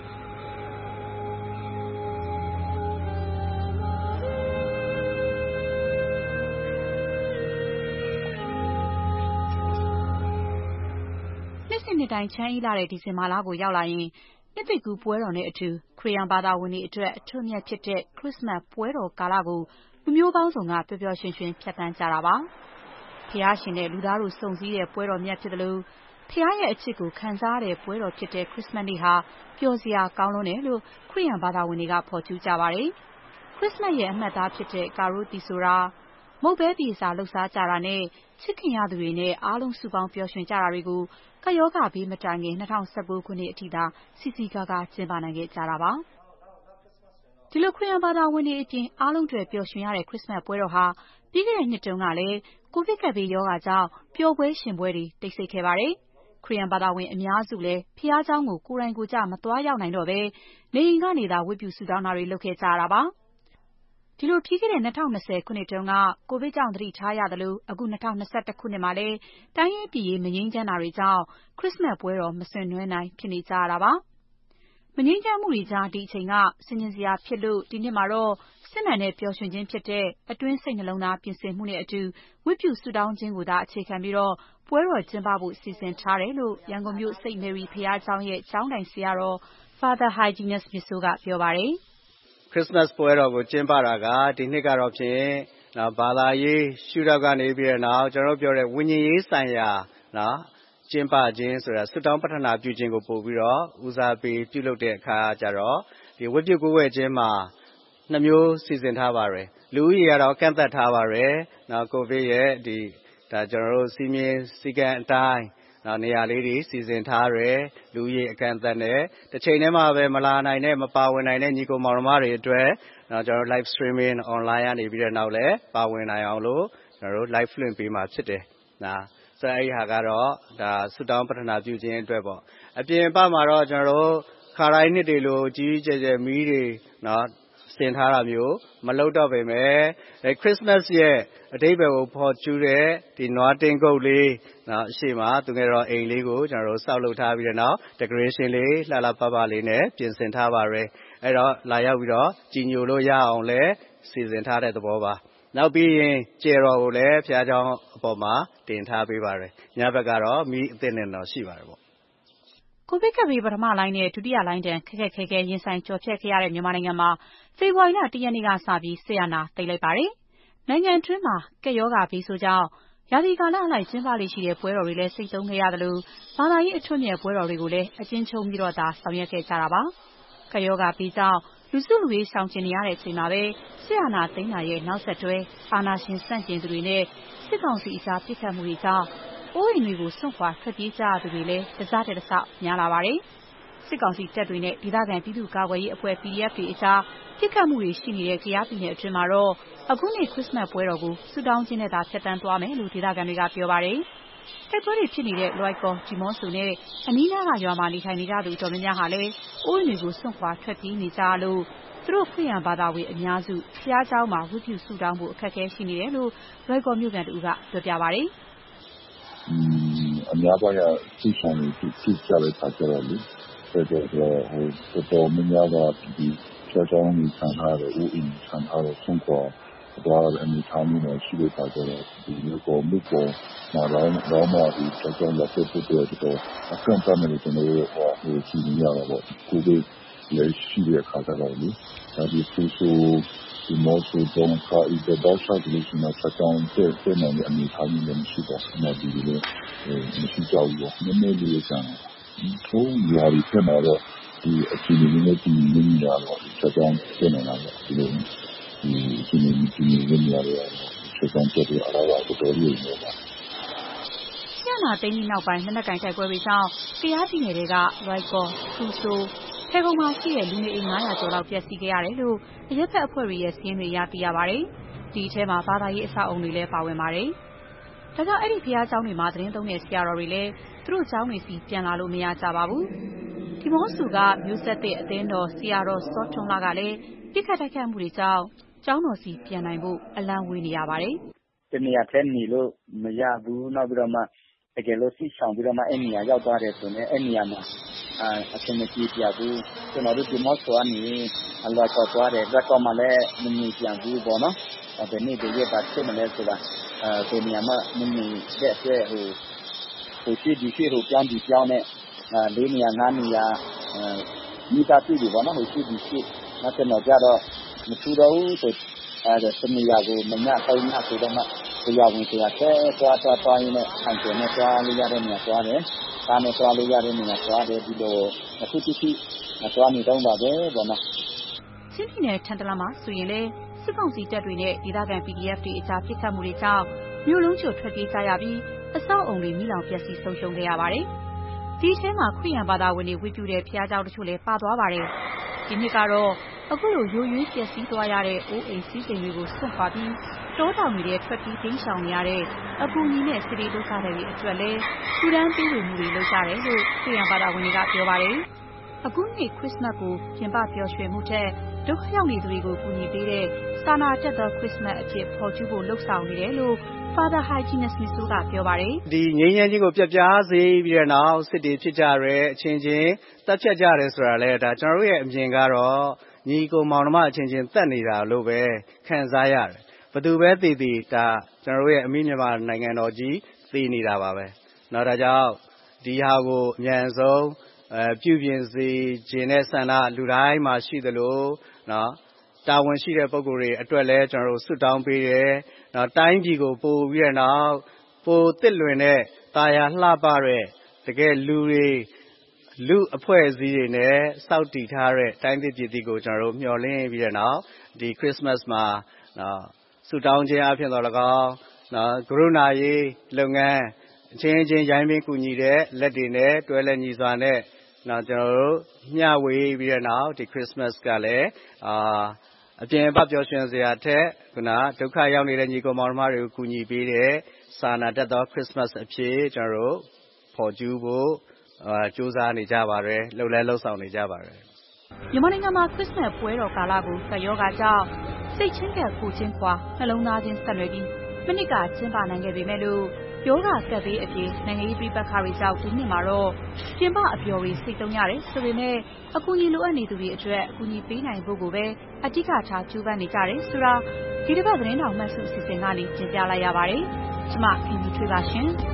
နှစ်တိုင်းချမ်းအေးလာတဲ့ဒီဇင်ဘာလကိုရောက်လာရင်နှစ်သစ်ကူးပွဲတော်နဲ့အတူခရစ်ယာန်ဘာသာဝင်တွေအတွက်အထွတ်အမြတ်ဖြစ်တဲ့ခရစ္စမတ်ပွဲတော်ကာလကိုလူမျိုးပေါင်းစုံကပျော်ပျော်ရွှင်ရွှင်ဖြတ်သန်းကြတာပါ။ဘုရားရှင်နဲ့လူသားတို့စုံစည်းတဲ့ပွဲတော်မြတ်ဖြစ်သလိုဘုရားရဲ့အချစ်ကိုခံစားရတဲ့ပွဲတော်ဖြစ်တဲ့ခရစ္စမတ်နေ့ဟာပျော်စရာကောင်းလွန်းတယ်လို့ခရစ်ယာန်ဘာသာဝင်တွေကဖော်ကျူးကြပါတယ်။ခရစ္စမတ်ရဲ့အမှတ်အသားဖြစ်တဲ့ကာရိုးသီဆိုတာမုန့်ပဲပြေစာလှုပ်ရှားကြတာနဲ့ချစ်ခင်ရသူတွေနဲ့အားလုံးစုပေါင်းပျော်ရွှင်ကြတာတွေကိုကပ်ရောဂါဘေးမတိုင်ခင်၂၀၁၉ခုနှစ်အထိသာစည်စည်ကားကားကျင်းပနိုင်ခဲ့ကြတာပါ။ဒီလိုခရစ်ယာန်ဘာသာဝင်တွေအပြင်အားလုံးအတွက်ပျော်ရွှင်ရတဲ့ခရစ္စမတ်ပွဲတော်ဟာပြီးခဲ့တဲ့နှစ်တုန်းကလည်းကိုဗစ်ကပ်ဘေးရောဂါကြောင့်ပျော်ပွဲရွှင်ပွဲတွေတိတ်ဆိတ်ခဲ့ပါတယ်။ခရစ်ယာန်ဘာသာဝင်အများစုလည်းဘုရားကျောင်းကိုကိုယ်တိုင်ကိုယ်ကျမသွားရောက်နိုင်တော့ဘဲနေအိမ်ကနေသာဝတ်ပြုဆုတောင်းတာတွေလုပ်ခဲ့ကြရတာပါ။ဒီလိုပြီးခဲ့တဲ့၂၀၂၀ခုနှစ်တုန်းကကိုဗစ်ကြောင့်သတိထားရသလိုအခု၂၀၂၁ခုနှစ်မှာလည်းတိုင်းရေးပြည်ရေးမငြိမ်းချမ်းတာတွေကြောင့်ခရစ္စမတ်ပွဲတော်မဆင်နွှဲနိုင်ဖြစ်နေကြရတာပါ။မငြိမ်းချမ်းမှုတွေကြားဒီအချိန်ကဆင်ခြင်စရာဖြစ်လို့ဒီနှစ်မှာတော့စစ်မှန်တဲ့ပျော်ရွှင်ခြင်းဖြစ်တဲ့အတွင်းစိတ်နှလုံးသားပြင်ဆင်မှုနဲ့အတူဝတ်ပြုဆုတောင်းခြင်းကိုသာအခြေခံပြီးတော့ပွဲတော်ကျင်းပဖို့စီစဉ်ထားတယ်လို့ရန်ကုန်မြို့စိန့်မေရီဘုရားကျောင်းရဲ့ကျောင်းတိုင်ဆရာတော် Father Hyginus Misso ကပြောပါတယ်။ခရစ္စမတ်ပွဲတော်ကိုကျင်းပတာကဒီနှစ်ကတော့ဖြင့်နော်ဘာသာရေးရှုထောင့်ကနေပြီးတော့ကျွန်တော်တို့ပြောတဲ့ဝိညာဉ်ရေးဆိုင်ရာနော်ကျင်းပခြင်းဆိုတာဆုတောင်းပတ္ထနာပြုခြင်းကိုပို့ပြီးတော့ဦးစားပေးပြုလုပ်တဲ့အခါကျတော့ဒီဝတ်ပြုကိုယ်ဝဲခြင်းမှာနှမျိုးစီစဉ်ထားပါတယ်လူဦးရေကတော့ကန့်သက်ထားပါတယ်နော်ကိုဗစ်ရဲ့ဒီဒါကျွန်တော်တို့စီမင်းစည်းကမ်းအတိုင်းနော်နေရာလေးတွေစီစဉ်ထားတယ်လူဦးရေအကန့်အသတ်နဲ့တစ်ချိန်တည်းမှာပဲမလာနိုင်တဲ့မပါဝင်နိုင်တဲ့ညီကိုမောင်နှမတွေအတွက်နော်ကျွန်တော် live streaming online ကနေပြီးတော့နောက်လည်းပါဝင်နိုင်အောင်လို့ကျွန်တော်တို့ live လွှင့်ပေးမှာဖြစ်တယ်နော်ဆိုတော့အဲ့ဒီဟာကတော့ဒါဆုတောင်းပတ္ထနာပြုခြင်းအတွက်ပေါ့အပြင်ပမှာတော့ကျွန်တော်တို့ခါတိုင်းနှစ်တွေလိုကြီးကြီးကျယ်ကျယ်မီးတွေနော်စင်ထားတာမျိုးမလုပ်တော့ပေမဲ့အဲခရစ်စမတ်ရဲ့အဓိပ္ပာယ်ကိုဖော်ကျူးတဲ့ဒီနွားတင်းကုတ်လေးနော်အရှိမသူငယ်တော်အိမ်လေးကိုကျွန်တော်တို့စောက်လုပ်ထားပြီးတော့နောက် decoration လေးလှလှပပလေးနဲ့ပြင်ဆင်ထားပါရယ်အဲ့တော့လာရောက်ပြီးတော့ကြီးညိုလို့ရအောင်လဲစီစဉ်ထားတဲ့သဘောပါနောက်ပြီးရင်ကျယ်တော်ကိုလည်းဖျားเจ้าအပေါ်မှာတင်ထားပေးပါရယ်ညဘက်ကတော့မီးအသစ်နဲ့တော့ရှိပါတယ်ပေါ့ကိုဗစ်ကပ်ဘေးပထမလိုင်းနဲ့ဒုတိယလိုင်းတန်ခက်ခက်ခဲခဲရင်ဆိုင်ကြော်ဖြတ်ခဲ့ရတဲ့မြန်မာနိုင်ငံမှာဖေဖော်ဝါရီလတစ်ရက်နေ့ကစပြီးစစ်အာဏာသိမ်းလိုက်ပါတယ်။နိုင်ငံအတွင်းမှာကပ်ရောဂါဘေးဆိုးကြောင့်ရာသီကာလအလိုက်ကျင်းပလေ့ရှိတဲ့ပွဲတော်တွေလည်းစိတ်သုံးခဲ့ရသလိုဘာသာရေးအထွတ်အမြတ်ပွဲတော်တွေကိုလည်းအကျဉ်းချုံးပြီးတော့သာဆောင်ရွက်ခဲ့ကြတာပါ။ကပ်ရောဂါဘေးကြောင့်လူစုလူဝေးရှောင်ကျဉ်နေရတဲ့အချိန်မှာပဲစစ်အာဏာသိမ်းတာရဲ့နောက်ဆက်တွဲအာဏာရှင်ဆန့်ကျင်သူတွေနဲ့စစ်ကောင်စီအကြားပစ်ခတ်မှုတွေကြောင့်အိုးအိမ်တွေကိုစွန့်ခွာထွက်ပြေးကြရသူတွေလည်းတစတဲ့တစများလာပါတယ်။စစ်ကောင်စီတပ်တွေနဲ့ဒေသခံပြည်သူ့ကာကွယ်ရေးအဖွဲ့ ပီဒီအက်ဖ် တွေအကြားပစ်ခတ်မှုတွေရှိနေတဲ့ကယားပြည်နယ်အတွင်းမှာတော့အခုနှစ်ခရစ္စမတ်ပွဲတော်ကိုဆုတောင်းခြင်းနဲ့သာဖြတ်သန်းသွားမယ်လို့ဒေသခံတွေကပြောပါတယ်။တိုက်ပွဲတွေဖြစ်နေတဲ့လွိုင်ကော်ဒီမော့ဆိုနဲ့အနီးနားကရွာမှာနေထိုင်နေကြသူအတော်များများဟာလည်းအိုးအိမ်တွေကိုစွန့်ခွာထွက်ပြေးနေကြရလို့သူတို့ခရစ်ယာန်ဘာသာဝင်အများစုဘုရားကျောင်းမှာဝတ်ပြုဆုတောင်းဖို့အခက်အခဲရှိနေတယ်လို့လွိုင်ကော်မြို့ခံတူကပြောပြပါတယ်။အများပိုင်းကစိတ်ဆောင်နေဖြစ်ကြတဲ့အခါကျတော့လေဆက်တဲ့အတွက်ဟိုတော်တော်များများကဒီကျောင်းကျောင်းကြီးဆန်ထားတဲ့ဦးအိမ်ဆန်ထားတဲ့ဆုံးခွာသွားတဲ့အနေထားမျိုးနဲ့ရှိတဲ့အခါကျတော့ဒီမျိုးပေါ်မှုပေါ်မှာတော့တော့မှဒီကျောင်းကျောင်းရောက်တဲ့တဲ့တော့အကန့်အသတ်နဲ့ကျွန်တော်တို့ဟိုဟိုရှိနေရတာပေါ့ကိုယ်လည်းရှိတဲ့အခါကျတော့လေဒီဆူဆူဒီမောဆူတော့ခါဤတဲ့တော့ဆက်ပြီးရှိနေတာကျောင်းတဲ့တဲ့နဲ့အနေထားမျိုးလည်းရှိတော့နော်ဒီလိုမရှိကြဘူးပေါ့နည်းနည်းလေးဆန်ဟိုရာဒီဖြစ်မှာတော့ဒီအချိန်လေးနဲ့ဒီနည်းနည်းတော့ကျောင်းကျောင်းတဲ့နေတာပေါ့ဒီလိုဒီဒီဒီဒီနေရာတွေဆက်ဆံကြတဲ့အရာတွေတော်တော်လေးနေပါကျန်လာသိန်းနောက်ပိုင်းလက်နက်ကင်တိုက်ပွဲတွေကြောင့်တရားပြည်နယ်တွေကရိုက်ကော်ဖူဆိုဖေကုံမှာရှိတဲ့လူနေအိမ်ငါးရာကျော်လောက်ပျက်စီးခဲ့ရတယ်လို့အရက်ဖက်အဖွဲ့တွေရဲ့စီးရင်တွေရသိရပါတယ်။ဒီအထဲမှာဘာသာရေးအဆောက်အုံတွေလည်းပါဝင်ပါတယ်။ဒါကြောင့်အဲ့ဒီဖျားเจ้าတွေမှာသတင်းသုံးတဲ့ဆရာတော်တွေလည်းသူတို့เจ้าတွေစီပြန်လာလို့မရကြပါဘူး။ဒီမောစုကမျိုးဆက်တဲ့အသင်းတော်ဆရာတော်စောထွန်းလာကလည်းပြစ်ခတ်တိုက်ခတ်မှုတွေကြောင့်ကျောင်းတော်စီပြန်နိုင်ဖို့အလံဝေးနေရပါတယ်။တနေရာထဲနေလို့မရဘူးနောက်ပြီးတော့မှတကယ်လို့စီဆောင်ပြီးတော့မှအဲ့နေရာရောက်သွားတယ်ဆိုရင်အဲ့နေရာမှာအာအချိန်မကြီးပြဘူးကျွန်တော်တို့ဒီမော့ဆိုကနေအလောတော့သွားတယ်ရက်တော့မှလည်းမမြင်ပြန်ဘူးပေါ့နော်။ဒီနေ့ဒီရက်ပါဖြစ်မလဲဆိုတာအဲဒီနေရာမှာမမြင်တဲ့အတွက်ဟိုဟိုရှိဒီရှိဟိုပြောင်းဒီပြောင်းနဲ့လေးနေရာငါးနေရာမိသားစုတွေပေါ့နော်ဟိုရှိဒီရှိနောက်ကျွန်တော်ကြတော့မထူတော့ဘူးဆိုအဲဒါတမီယာကိုမညတိုင်းညဆိုတော့မှတရားဝင်တရားဆဲသွားသွားသွားရင်းနဲ့ဆိုင်ကျနဲ့သွားလို့ရတဲ့နေရာသွားတယ်။ဒါနဲ့သွားလို့ရတဲ့နေရာသွားတယ်ဒီလိုအခုတိတိသွားနေတော့ပါပဲပေါ့နော်။ချင်းပြည်နယ်ထန်တလန်မှာဆိုရင်လေစစ်ကောင်စီတပ်တွေနဲ့ဒေသခံ ပီဒီအက်ဖ် တွေအကြားပစ်ခတ်မှုတွေကြောင့်မြို့လုံးကျွတ်ထွက်ပြေးကြရပြီးအဆောက်အုံတွေမိလောင်ပျက်စီးဆုံးရှုံးခဲ့ရပါတယ်။ဒီထဲမှာခရစ်ယာန်ဘာသာဝင်တွေဝတ်ပြုတဲ့ဘုရားကျောင်းတချို့လည်းပါသွားပါတယ်။ဒီနှစ်ကတော့အခုလိုရိုးရွေးပျက်စီးသွားရတဲ့အိုးအိမ်စီးစိမ်တွေကိုစွန့်ခွာပြီးတောတောင်တွေထဲထွက်ပြေးတိမ်းရှောင်နေရတဲ့အကူအညီနဲ့စစ်တေးဒုက္ခတွေအတွက်လည်းထူထမ်းပေးဝေမှုတွေလုပ်ကြတယ်လို့ခရစ်ယာန်ဘာသာဝင်တွေကပြောပါတယ်။အခုနှစ်ခရစ်စမတ်ကိုပြင်ပပျော်ရွှင်မှုထက်ဒုက္ခရောက်နေသူတွေကိုကူညီပေးတဲ့စာနာတက်သောခရစ်စမတ်အဖြစ်ဖော်ကျူးဖို့လှုံ့ဆော်နေတယ်လို့Father Hyginus Miso ကပြောပါတယ်။ဒီငြိမ်းချမ်းခြင်းကိုပြပြစေပြီးတဲ့နောက်စစ်တေးဖြစ်ကြရဲအချင်းချင်းတက်ဖြတ်ကြရဲဆိုတာလေဒါကျွန်တော်တို့ရဲ့အမြင်ကတော့ညီကိုမောင်နှမအချင်းချင်းတက်နေတာလို့ပဲခံစားရတယ်။ဘသူပဲတည်တည်ဒါကျွန်တော်တို့ရဲ့အမိမြန်မာနိုင်ငံတော်ကြီးသိနေတာပါပဲ။နောက်ဒါကြောင့်ဒီဟာကိုအမြန်ဆုံးအဲပြုပြင်စေခြင်းနဲ့ဆန္ဒလူတိုင်းမှာရှိသလိုနော်တာဝန်ရှိတဲ့ပုဂ္ဂိုလ်တွေအတွက်လည်းကျွန်တော်တို့ဆုတောင်းပေးတယ်။နော်တိုင်းပြည်ကိုပို့ပြီးတဲ့နောက်ပိုတစ်လွင်တဲ့တာယာလှပတဲ့တကယ်လူတွေလူအဖွဲ့အစည်းတွေနဲ့စောင့်တည်ထားတဲ့တိုင်းပြည်ပြည်ကိုကျွန်တော်တို့မျှော်လင့်ပြီးတဲ့နောက်ဒီခရစ်စမတ်မှာနော်ဆုတောင်းခြင်းအဖြစ်တော်၎င်းနော်ကရုဏာရေးလုပ်ငန်းအချင်းချင်းရိုင်းပင်းကူညီတဲ့လက်တွေနဲ့တွဲလက်ညီစွာနဲ့နော်ကျွန်တော်တို့မျှဝေပြီးတဲ့နောက်ဒီခရစ်စမတ်ကလည်းအာအပြင်ပပျော်ရွှင်စရာထက်ခုနဒုက္ခရောက်နေတဲ့ညီကောင်မောင်နှမတွေကိုကူညီပေးတဲ့စာနာတတ်သောခရစ်စမတ်အဖြစ်ကျွန်တော်တို့ဖော်ကျူးဖို့အာစူးစမ်းနေကြပါတယ်လှုပ်လဲလှုပ်ဆောင်နေကြပါတယ်မြန်မာနိုင်ငံမှာခရစ်စမတ်ပွဲတော်ကာလကိုကရောဂါကြောင့်စိတ်ချင်းကပ်ကိုချင်းခွာနှလုံးသားချင်းဆက်နွယ်ပြီးမိနစ်ကကျင်းပနိုင်ခဲ့ပေမဲ့လို့ယောဂကပ်ဘေးအပြင်နိုင်ငံရေးပြပခါတွေကြောင့်ဒီနှစ်မှာတော့ပြင်ပအပျော်တွေစိတ်တုံးရတယ်ဆိုပေမဲ့အကူအညီလိုအပ်နေသူတွေအတွက်အကူအညီပေးနိုင်ဖို့ကိုပဲအဓိကထားကြိုးပမ်းနေကြတယ်ဆိုတာဒီတစ်ပတ်သတင်းတော်မှတ်စုအစီအစဉ်ကနေတင်ပြလိုက်ရပါတယ်။ကျွန်မခင်ဗျထွေးပါရှင်။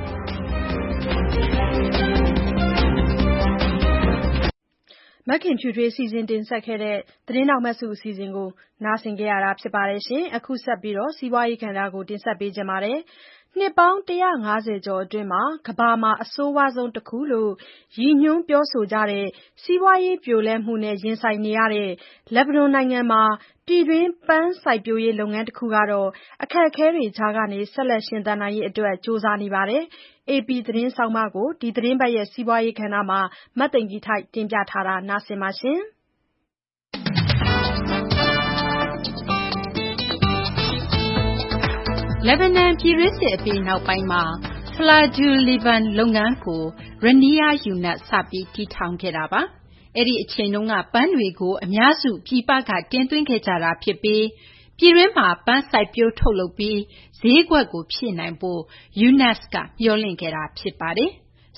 မခင်ဖြူထွေးစီစဉ်တင်ဆက်ခဲ့တဲ့သတင်းတော်မှတ်စုအစီအစဉ်ကိုနားဆင်ကြရတာဖြစ်ပါတယ်ရှင်။အခုဆက်ပြီးတော့စီးပွားရေးကဏ္ဍကိုတင်ဆက်ပေးကြပါမယ်။နှစ်ပေါင်းတစ်ရာငါးဆယ်ကျော်အတွင်းမှာကမ္ဘာမှာအဆိုးဝါးဆုံးတစ်ခုလို့ရည်ညွှန်းပြောဆိုကြတဲ့စီးပွားရေးပြိုလဲမှုနဲ့ရင်ဆိုင်နေရတဲ့လက်ဘနွန်နိုင်ငံမှာပြည်တွင်းပန်းစိုက်ပျိုးရေးလုပ်ငန်းတစ်ခုကတော့အခက်အခဲတွေကြားကနေဆက်လက်ရှင်သန်နိုင်ရေးအတွက်စ조사နေပါတယ်။ အေပီ သတင်းဆောင်းပါးကိုဒီသတင်းပတ်ရဲ့စီးပွားရေးကဏ္ဍမှာမသိင်္ဂီထိုက်တင်ပြထားတာနားဆင်ပါရှင်။လက်ဘနွန်ပြည်တွင်းစစ်အပြီးနောက်ပိုင်းမှာဖလာဒူလီဗန်လုပ်ငန်းကိုရနီယာယူနတ်စပြီးတည်ထောင်ခဲ့တာပါ။အဲ့ဒီအချိန်တုန်းကပန်းတွေကိုအများစုပြည်ပကတင်သွင်းခဲ့ကြတာဖြစ်ပြီးပြည်တွင်းမှာပန်းစိုက်ပျိုးထုတ်လုပ်ပြီးဈေးကွက်ကိုဖြည့်နိုင်ဖို့ယူနတ်ကမျှော်လင့်ခဲ့တာဖြစ်ပါတယ်။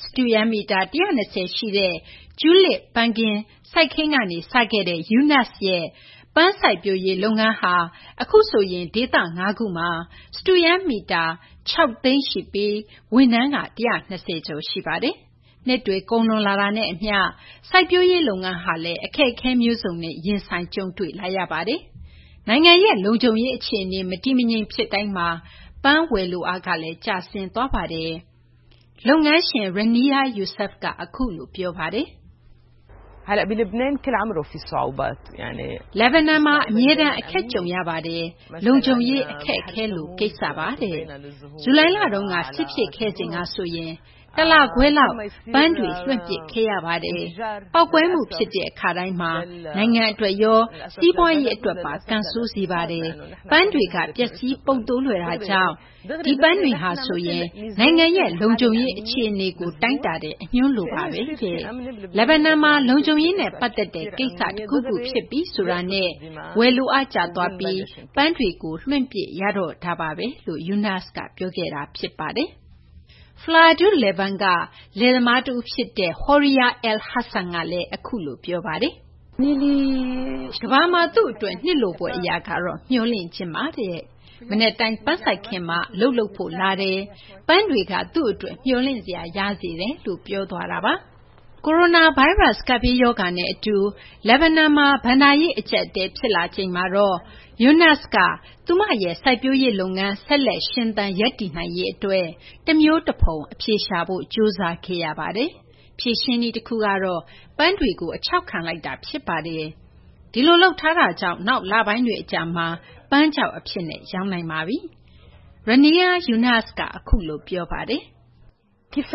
စတုရန်းမီတာone hundred twentyရှိတဲ့ Julip ပန်းခင်းစိုက်ခင်းကနေစခဲ့တဲ့ Yunus ရဲ့ပန်းစိုက်ပျိုးရေးလုပ်ငန်းဟာအခုဆိုရင်ဒေသfiveခုမှာစတုရန်းမီတာsixသိန်းရှိပြီးဝန်ထမ်းကone hundred twentyကျော်ရှိပါတယ်။နှစ်တွေကုန်လွန်လာတာနဲ့အမျှစိုက်ပျိုးရေးလုပ်ငန်းဟာလည်းအခက်အခဲမျိုးစုံနဲ့ရင်ဆိုင်ကြုံတွေ့လာရပါတယ်။နိုင်ငံရဲ့လုံခြုံရေးအခြေအနေမတည်မငြိမ်ဖြစ်တိုင်းမှာပန်းဝယ်လိုအားကလည်းကျဆင်းသွားပါတယ်။လုပ်ငန်းရှင် Rania Youssef ကအခုလိုပြောပါတယ်။ هلا بلبنان كل عمره في صعوبات يعني လက်ဘနန်မှာအမြဲတမ်းအခက်ကြုံရပါတယ်လုံခြုံရေးအခက်အခဲလို့ကိစ္စပါတဲ့ဇူလိုင်လတုန်းကစစ်ဖြစ်ခဲ့စဉ်ကဆိုရင်တလခွဲလောက်ပန်းတွေလွှင့်ပစ်ခဲ့ရပါတယ်ပောက်ကွဲမှုဖြစ်တဲ့အခါတိုင်းမှာနိုင်ငံအတွက်ရောစီးပွားရေးအတွက်ပါကန်ဆိုးစေပါတယ်ပန်းတွေကပျက်စီးပုတ်တိုးလွယ်တာကြောင့်ဒီပန်းတွေဟာဆိုရင်နိုင်ငံရဲ့လုံခြုံရေးအခြေအနေကိုတိုင်းတာတဲ့အညွှန်းလိုပါပဲတဲ့လက်ဘနန်မှာလုံခြုံရေးနဲ့ပတ်သက်တဲ့ကိစ္စတစ်ခုခုဖြစ်ပြီးဆိုတာနဲ့ဝယ်လိုအားကျသွားပြီးပန်းတွေကိုလွှင့်ပစ်ရတော့တာပါပဲလို့ Yunus ကပြောခဲ့တာဖြစ်ပါတယ်Fladu Leban ကလယ်သမားတူဖြစ်တဲ့ Horia El Hassan ကလည်းအခုလိုပြောပါတယ်ကဘာမှာသူ့အတွက်နှစ်လိုပွဲအရာကတော့မျောလင့်ခြင်းပါတဲ့မနေ့တိုင်းပန်းဆိုင်ခင်မှာလှုပ်လှုပ်ဖို့လာတယ်ပန်းတွေကသူ့အတွက်မျောလင့်စရာရစေတယ်လို့ပြောသွားတာပါကိုရိုနာဗိုင်းရပ်စ်ကပ်ဘေးရောဂါနဲ့အတူလက်ဘနန်မှာဗန်ဒါရေးအကျပ်အတည်းဖြစ်လာချိန်မှာတော့ Yunus ကသူမရဲ့စိုက်ပျိုးရေးလုပ်ငန်းဆက်လက်ရှင်သန်ရပ်တည်နိုင်ရေးအတွက်တမျိုးတစ်ဖုံအဖြေရှာဖို့ကြိုးစားခဲ့ရပါတယ်။ဖြေရှင်းနည်းတစ်ခုကတော့ပန်းတွေကိုအခြောက်ခံလိုက်တာဖြစ်ပါတယ်။ဒီလိုလုပ်ထားတာကြောင့်နောက်လပိုင်းတွေအကြာမှာပန်းကြောက်အဖြစ်နဲ့ရောင်းနိုင်ပါပြီ။ Rania Yunus ကအခုလိုပြောပါတယ် كيف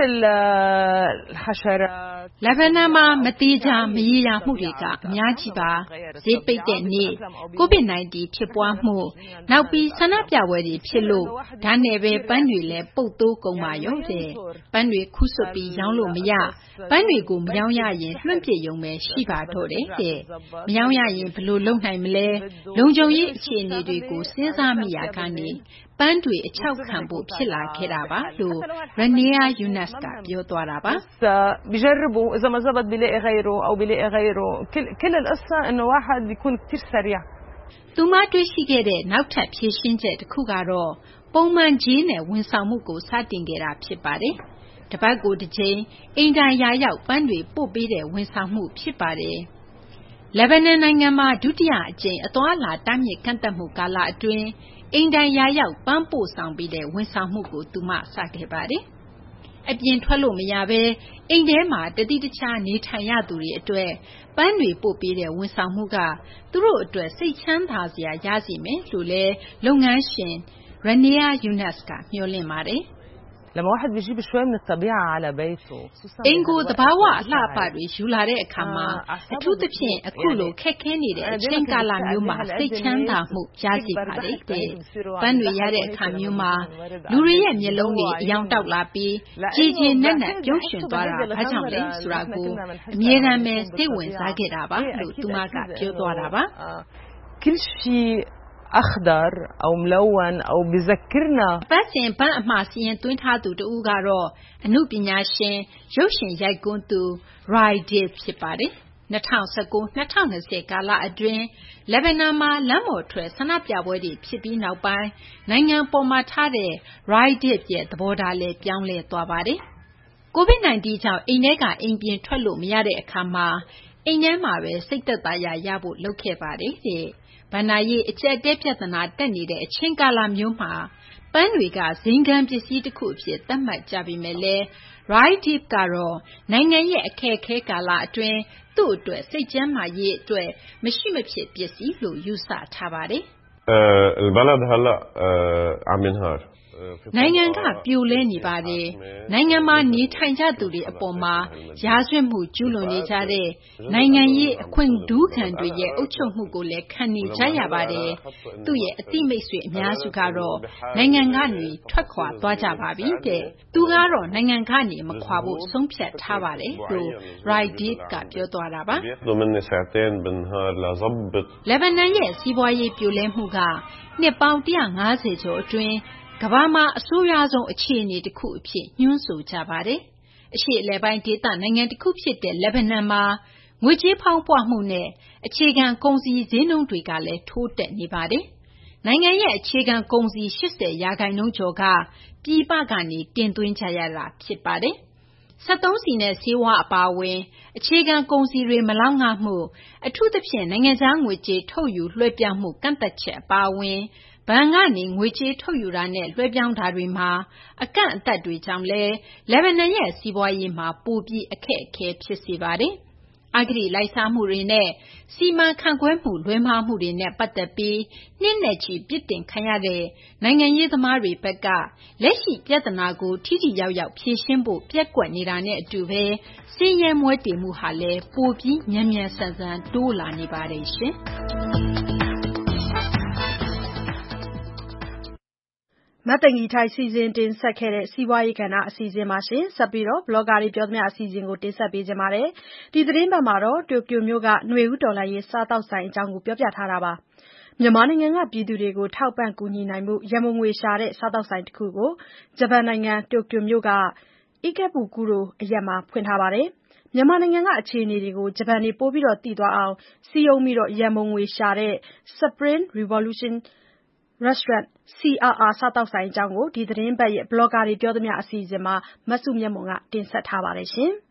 الحشرات လက်ဘနန်မှာမတိကျမရေရာမှုတွေကအများကြီးပါဈေးပိတ်တဲ့နေ့ COVID nineteen ဖြစ်ပွားမှုနောက်ပြီးဆန္ဒပြပွဲတွေဖြစ်လို့ဒါနဲ့ပဲပန်းတွေလည်းပုတ်တိုးကုန်ပါရောတဲ့ပန်းတွေခူးဆွတ်ပြီးရောင်းလို့မရပန်းတွေကိုမရောင်းရရင်လွှင့်ပစ်ရုံပဲရှိပါတော့တယ်တဲ့မရောင်းရရင်ဘယ်လိုလုပ်နိုင်မလဲလုံခြုံရေးအခြေအနေတွေကိုစဉ်းစားမိရကနေပန်းတွေအခြောက်ခံဖို့ဖြစ်လာခဲ့တာပါလို့ Rania Yunus ကပြောသွားတာပါ بيجربوا اذا ما زبط بيلاقي غيره او بيلاقي غيره كل كل القصه انه واحد بيكون كثير سريع သူမတွေ့ရှိခဲ့တဲ့နောက်ထပ်ဖြည့်ရှင်းချက်တစ်ခုကတော့ပုံမှန်ကြီးနဲ့ဝန်ဆောင်မှုကိုစတင်ခဲ့တာဖြစ်ပါတယ်တပတ်ကိုတစ်ချိန်အိမ်တိုင်ရာရောက်ပန်းတွေပို့ပေးတဲ့ဝန်ဆောင်မှုဖြစ်ပါတယ်လက်ဘနန်နိုင်ငံမှာဒုတိယအကြိမ်အသွာအလာတားမြစ်ကန့်သတ်မှုကာလအတွင်းအိမ်တိုင်ရာရောက်ပန်းပို့ဆောင်ပေးတဲ့ဝန်ဆောင်မှုကိုသူမစခဲ့ပါတယ်အပြင်ထွက်လို့မရဘဲအိမ်ထဲမှာတတိတခြားနေထိုင်ရသူတွေအတွက်ပန်းတွေပို့ပေးတဲ့ဝန်ဆောင်မှုကသူတို့အတွက်စိတ်ချမ်းသာစရာရစီမယ်လို့လဲလုပ်ငန်းရှင် Rania Yunus ကမျှော်လင့်ပါတယ် لما واحد بيجيب شوي من الطبيعة على بيته အင်ကိုသဘာဝအလှပတွေယူလာတဲ့အခါမှာအထူးသဖြင့်အခုလိုခက်ခဲနေတဲ့အချိန်ကာလမျိုးမှာစိတ်ချမ်းသာမှုရစီပါတယ်တဲ့ပန်းတွေရတဲ့အခါမျိုးမှာလူတွေရဲ့မျက်လုံးတွေအယောင်တောက်လာပြီးကြည်ကြည်နက်နက်ပြုံးရွှင်သွားတာဘာကြောင့်လဲဆိုတာကိုအမြဲတမ်းပဲစိတ်ဝင်စားခဲ့တာပါလို့သူမကပြောသွားတာပါ كل شيء أخضر أو ملون أو بذكرنا ပတ်စင်ပန်းအမှားစီရင်သွင်းထားသူတူကတော့အမှုပညာရှင်ရုပ်ရှင်ရိုက်ကွန်းသူ Rai Dib ဖြစ်ပါတယ်twenty nineteen twentyကာလအတွင်းလက်ဘနန်မှာလမ်းပေါ်ထွက်ဆန္ဒပြပွဲတွေဖြစ်ပြီးနောက်ပိုင်းနိုင်ငံပေါ်မှာထားတဲ့ Rai Dib ရဲ့သဘောထားလည်းပြောင်းလဲသွားပါတယ်။ COVID nineteen ကြောင့်အိမ်ထဲကအိမ်ပြင်ထွက်လို့မရတဲ့အခါမှာအိမ်ထဲမှာပဲစိတ်သက်သာရာရဖို့လုပ်ခဲ့ပါတယ်တဲ့။ဘဏ္ဍာရေးအကျပ်အတည်းပြဿနာတက်နေတဲ့အချိန်ကာလမျိုးမှာပန်းတွေကဇိမ်ခံပစ္စည်းတစ်ခုအဖြစ်သတ်မှတ်ကြပေမဲ့လည်း Rai Dib ကတော့နိုင်ငံရဲ့အခက်အခဲကာလအတွင်းသူ့အတွက်စိတ်ကျန်းမာရေးအတွက်မရှိမဖြစ်ပစ္စည်းလို့ယူဆထားပါတယ် البلد هلا عم ينهار နိုင်ငံကပြိုလဲနေပါတယ်နိုင်ငံမှာနေထိုင်ကြသူတွေအပေါ်မှာရာဇဝတ်မှုကျူးလွန်နေကြတဲ့နိုင်ငံရေးအခွင့်ဒူးခံတွေရဲ့အုပ်ချုပ်မှုကိုလည်းခံနေကြရပါတယ်သူ့ရဲ့အသိမိတ်ဆွေအများစုကတော့နိုင်ငံကနေထွက်ခွာသွားကြပါပြီတဲ့သူကတော့နိုင်ငံကနေမခွာဖို့ဆုံးဖြတ်ထားပါတယ်လို့ Rai Dib ကပြောသွားတာပါလက်ဘနန်ရဲ့စီးပွားရေးပြိုလဲမှုကနှစ်ပေါင်းone hundred fiftyကျော်အတွင်းကမ္ဘာမှာအဆိုးရွားဆုံးအခြေအနေတစ်ခုအဖြစ်ညွှန်းဆိုကြပါတယ်အရှေ့အလယ်ပိုင်းဒေသနိုင်ငံတခုဖြစ်တဲ့လက်ဘနွန်မှာငွေကြေးဖောင်းပွမှုနဲ့အခြေခံကုန်စည်ဈေးနှုန်းတွေကလည်းထိုးတက်နေပါတယ်။နိုင်ငံရဲ့အခြေခံကုန်စည်၈၀ရာခိုင်နှုန်းကျော်ကပြည်ပကနေတင်သွင်းကြရတာဖြစ်ပါတယ်။စက်သုံးဆီနဲ့ဆေးဝါးအပါအဝင်အခြေခံကုန်စည်တွေမလောက်ငမှုအထူးသဖြင့်နိုင်ငံခြားငွေကြေးထုတ်ယူလွှဲပြောင်းမှုကန့်သတ်ချက်အပါအဝင်ဘဏ်ကနေငွေကြေးထုတ်ယူတာနဲ့လွှဲပြောင်းတာတွေမှာအကန့်အသတ်တွေကြောင့်လည်းလက်ဘနွန်ရဲ့စီးပွားရေးမှာပိုပြီးအခက်အခဲဖြစ်စေပါတယ်။အဂတိလိုက်စားမှုတွေနဲ့စီမံခန့်ခွဲမှုလွဲမှားမှုတွေနဲ့ပတ်သက်ပြီးနှစ်နဲ့ချီပြစ်တင်ခံရတဲ့နိုင်ငံရေးသမားတွေဘက်ကလက်ရှိပြဿနာကိုထိထိရောက်ရောက်ဖြေရှင်းဖို့ပျက်ကွက်နေတာနဲ့အတူပဲစည်ရဲမွဲတေမှုဟာလည်းပိုပြီးမြန်မြန်ဆန်ဆန်တိုးလာနေပါတယ်ရှင်။မတ်သိင်္ဂီထိုက်စီစဉ်တင်ဆက်ခဲ့တဲ့စီးပွားရေးကဏ္ဍအစီအစဉ်မှာရှင်ဆက်ပြီးတော့ဘလော့ဂါတွေပြောသမျှအစီအစဉ်ကိုတင်ဆက်ပေးကြပါမယ်။ဒီသတင်းပတ်မှာတော့တိုကျိုမြို့ကຫນွေဦးတော်လှန်ရေးစားတောက်ဆိုင်အကြောင်းကိုပြောပြထားတာပါ။မြန်မာနိုင်ငံကပြည်သူတွေကိုထောက်ပံ့ကူညီနိုင်မှုရန်ပုံငွေရှာတဲ့စားတောက်ဆိုင်တစ်ခုကိုဂျပန်နိုင်ငံတိုကျိုမြို့က Ikebukuro အရပ်မှာဖွင့်ထားပါတယ်။မြန်မာနိုင်ငံကအခြေအနေတွေကိုဂျပန်တွေပိုပြီးသိသွားအောင်စည်းရုံးပြီးရန်ပုံငွေရှာတဲ့ Spring Revolution Restaurant စီ အာር အာ စားသောက်ဆိုင်အကြောင်းကိုဒီသတင်းပတ်ရဲ့ဘလော့ဂါတွေပြောသမျှအစီအစဉ်မှာမစုမြတ်မွန်ကတင်ဆက်ထားပါတယ်ရှင်။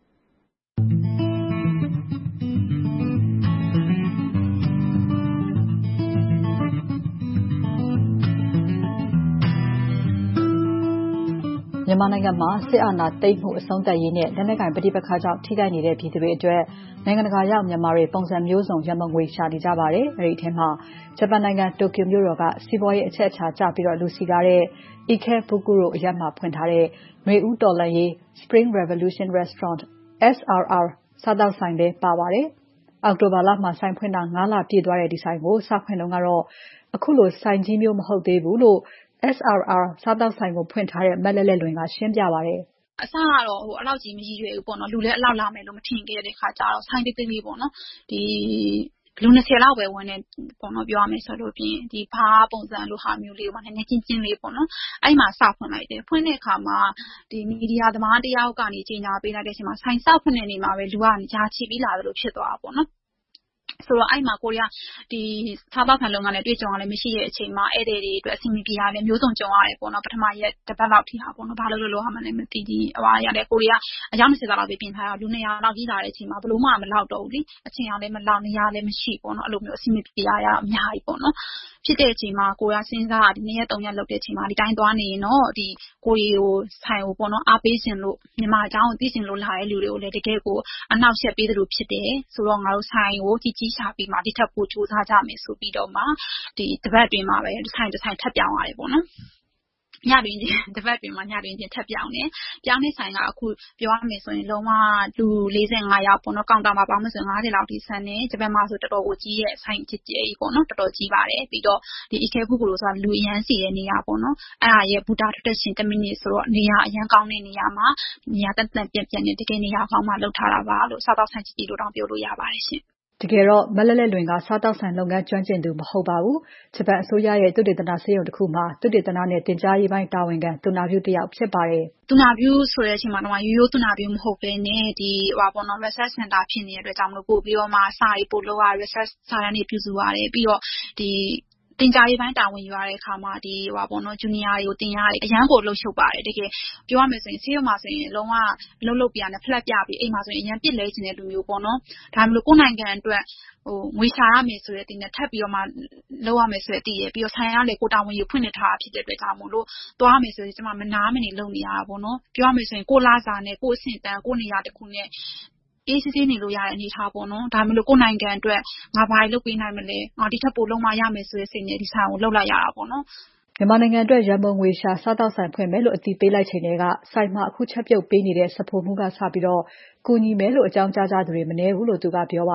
မြန်မာနိုင်ငံမှာစစ်အာဏာသိမ်းမှုအဆုံးသတ်ရေးနဲ့လက်နက်ကိုင်ပဋိပက္ခကြောင့်ထိခိုက်နေတဲ့ပြည်သူတွေအတွက်နိုင်ငံတကာရောက်မြန်မာတွေပုံစံမျိုးစုံရန်ပုံငွေရှာနေကြပါတယ်။အဲဒီအထဲမှာဂျပန်နိုင်ငံတိုကျိုမြို့တော်ကစီးပွားရေးအချက်အချာကျပြီးတော့လူစီကားတဲ့ Ikebukuro အရပ်မှာဖွင့်ထားတဲ့ຫນွေဦးတော်လှန်ရေး Spring Revolution Restaurant အက်စ် အာር အာ စားသောက်ဆိုင်လည်းပါပါတယ်။အောက်တိုဘာလမှာဆိုင်ဖွင့်တာငါးလပြည့်သွားတဲ့ဒီဆိုင်ကိုစဖွင့်တုန်းကတော့အခုလိုဆိုင်ကြီးမျိုးမဟုတ်သေးဘူးလို့အက်စ် အာ အာ စားသောက်ဆိုင်ကိုဖွင့်ထားတဲ့မလဲ့လဲ့လွင်ကရှင်းပြပါတယ်။အစကတော့ဟိုအဲ့လောက်ကြီးမရည်ရွယ်ဘူးပေါ့နော်လူလည်းအဲ့လောက်လာမယ်လို့မထင်ခဲ့တဲ့ခါကျတော့ဆိုင်တိတ်တိတ်လေးပေါ့နော်ဒီလူ၂၀လောက်ပဲဝင်နေပေါ့နော်ပြောရမယ်ဆိုလို့ပြင်ဒီဘာပုံစံလိုဟာမျိုးလေးပေါ့နည်းနည်းချင်းချင်းလေးပေါ့နော်အဲ့မှာစဖွင့်လိုက်တယ်ဖွင့်တဲ့အခါမှာဒီမီဒီယာသမားတယောက်ကနေကြီးညာပေးလိုက်တဲ့အချိန်မှာဆိုင်စဖွင့်နေနေမှာပဲလူကညာချီပြီးလာတယ်လို့ဖြစ်သွားတာပေါ့နော်ဆိုတော့အဲ့မှာကိုရီးယားဒီစားသောက်ခံလုပ်ငန်းနဲ့တွေ့ကြုံရလည်းမရှိတဲ့အချိန်မှာဧည့်သည်တွေအတွက်အဆင်မပြေရလည်းမျိုးစုံကြုံရတယ်ပေါ့နော်ပထမရက်တစ်ပတ်လောက်ထိဟာပေါ့နော်ဘာလို့လို့လို့ဟာမှလည်းမသိဒီဟိုရတဲ့ကိုရီးယားအယောက်၂၀လောက်ပဲပြင်ထားတာလူ၂၀၀လောက်ကြီးလာတဲ့အချိန်မှာဘလို့မှမလောက်တော့ဘူးလေအချိန်အောင်လည်းမလောက်နေရလည်းမရှိပေါ့နော်အဲ့လိုမျိုးအဆင်မပြေရရအများကြီးပေါ့နော်ဖြစ်တဲ့အချိန်မှာကိုရီးယားစဉ်းစားဒီနေ့ရက်၃ရက်လောက်တဲ့အချိန်မှာဒီတိုင်းသွားနေရင်တော့ဒီကိုရီကိုဆိုင်ကိုပေါ့နော်အားပေးခြင်းလို့မြန်မာအကြောင်းကိုသိခြင်းလို့လာတဲ့လူတွေကိုလည်းတကယ်ကိုအနောက်ဆက်ပေးသလိုဖြစ်တယ်ဆိုတော့ငါတို့ဆိုင်ကိုကြီးကြီးရှာပြီးမှဒီထက်ပိုစူးစမ်းကြမယ်ဆိုပြီးတော့မှဒီတပတ်တွင်မှာပဲဆိုင်တစ်ဆိုင်ထပ်ပြောင်းရတယ်ပေါ့နော်ညတွင်ချင်းတစ်ပတ်တွင်မှာညတွင်ချင်းထပ်ပြောင်းတယ်ပြောင်းတဲ့ဆိုင်ကအခုပြောရမယ်ဆိုရင်လုံးဝလူ၄၅ယောက်ပေါ့နော်ကောင်တာမှာပေါင်းမဆို၅၀လောက်ထိဆန်နေဂျပန်မှာဆိုတော်တော်ကိုကြီးရဲ့ဆိုင်ကြီးကြီးပေါ့နော်တော်တော်ကြီးပါတယ်ပြီးတော့ဒီ Ikebukuro ဆိုတာလူအရန်စီတဲ့နေရာပေါ့နော်အဲ့ဒါရဲ့ဘူတာထွက်တဲ့ရှင်တစ်မိနစ်ဆိုတော့နေရာအရန်ကောင်းတဲ့နေရာမှာနေရာတက်တက်ပြက်ပြက်နဲ့တကယ်နေရာကောင်းမှလောက်ထားတာပါလို့စားတော့ဆိုင်ကြီးကြီးလို့တောင်ပြောလို့ရပါတယ်ရှင်တကယ်တော့မလဲ့လဲ့လွင်ကစားတောက်ဆိုင်လုပ်ငန်းကျွမ်းကျင်သူမဟုတ်ပါဘူးဂျပန်အစိုးရရဲ့သုတေသနဆေးရုံတစ်ခုမှာသုတေသနနဲ့တင်ကြားရေးပိုင်းတာဝန်ခံသူနာပြုတစ်ယောက်ဖြစ်ပါတယ်သူနာပြုဆိုတဲ့အချိန်မှာတော့ရိုးရိုးသူနာပြုမဟုတ်ဘဲနဲ့ဒီဟိုပေါ့နော် research center ဖြစ်နေတဲ့အတွက်ကြောင့်မလို့ပို့ပြီးတော့မှစာရေးပို့လို့ရ research စာတမ်းတွေပြုစုရတယ်ပြီးတော့ဒီတင်ကြားရေးပိုင်းတာဝန်ယူရတဲ့အခါမှာဒီဟိုပေါ့နော် junior တွေကိုတင်ရတယ်အရန်ကိုလှုပ်ရှုပ်ပါတယ်တကယ်ပြောရမယ်ဆိုရင်ဆေးရုံမှာဆိုရင်လုံးဝလှုပ်လှုပ်ပြရတယ်ဖလက်ပြပြီးအိမ်မှာဆိုရင်အရန်ပြစ်လဲခြင်းတဲ့လူမျိုးပေါ့နော်ဒါမှမဟုတ်ကိုယ်နိုင်ငံအတွက်ဟိုငွေရှာရမယ်ဆိုတဲ့အတင်းနဲ့ထပ်ပြီးတော့မှလုပ်ရမယ်ဆိုတဲ့အတည်ရပြီးတော့ဆိုင်ရလေကိုတာဝန်ယူဖွင့်နေထားတာဖြစ်တဲ့အတွက်ကြောင့်မို့လို့သွားမယ်ဆိုရင်ကျွန်မမနာမနေလုပ်နေရတာပေါ့နော်ပြောရမယ်ဆိုရင်ကိုလာစာနဲ့ကိုအဆင့်တန်းကိုနေရာတစ်ခုနဲ့အေးစစ်စစ်နေလို့ရတဲ့အနေထားပေါ့နော်ဒါမှမဟုတ်ကိုနိုင်ငံအတွက်ငါဘာလုပ်ပေးနိုင်မလဲငါဒီထက်ပိုလုပ်မှရမယ်ဆိုတဲ့စိတ်နဲ့ဒီဆိုင်ကိုလုပ်လိုက်ရတာပေါ့နော်မြန်မာနိုင်ငံအတွက်ရန်ပုံငွေရှာစားတောက်ဆိုင်ဖွင့်မယ်လို့အတည်ပြုလိုက်ချိန်တည်းကဆိုင်မှာအခုချက်ပြုတ်ပေးနေတဲ့စဖိုမှုကစပြီးတော့ကူညီမယ်လို့အကြောင်းကြားကြသူတွေမနည်းဘူးလို့သူကပြောပါတယ်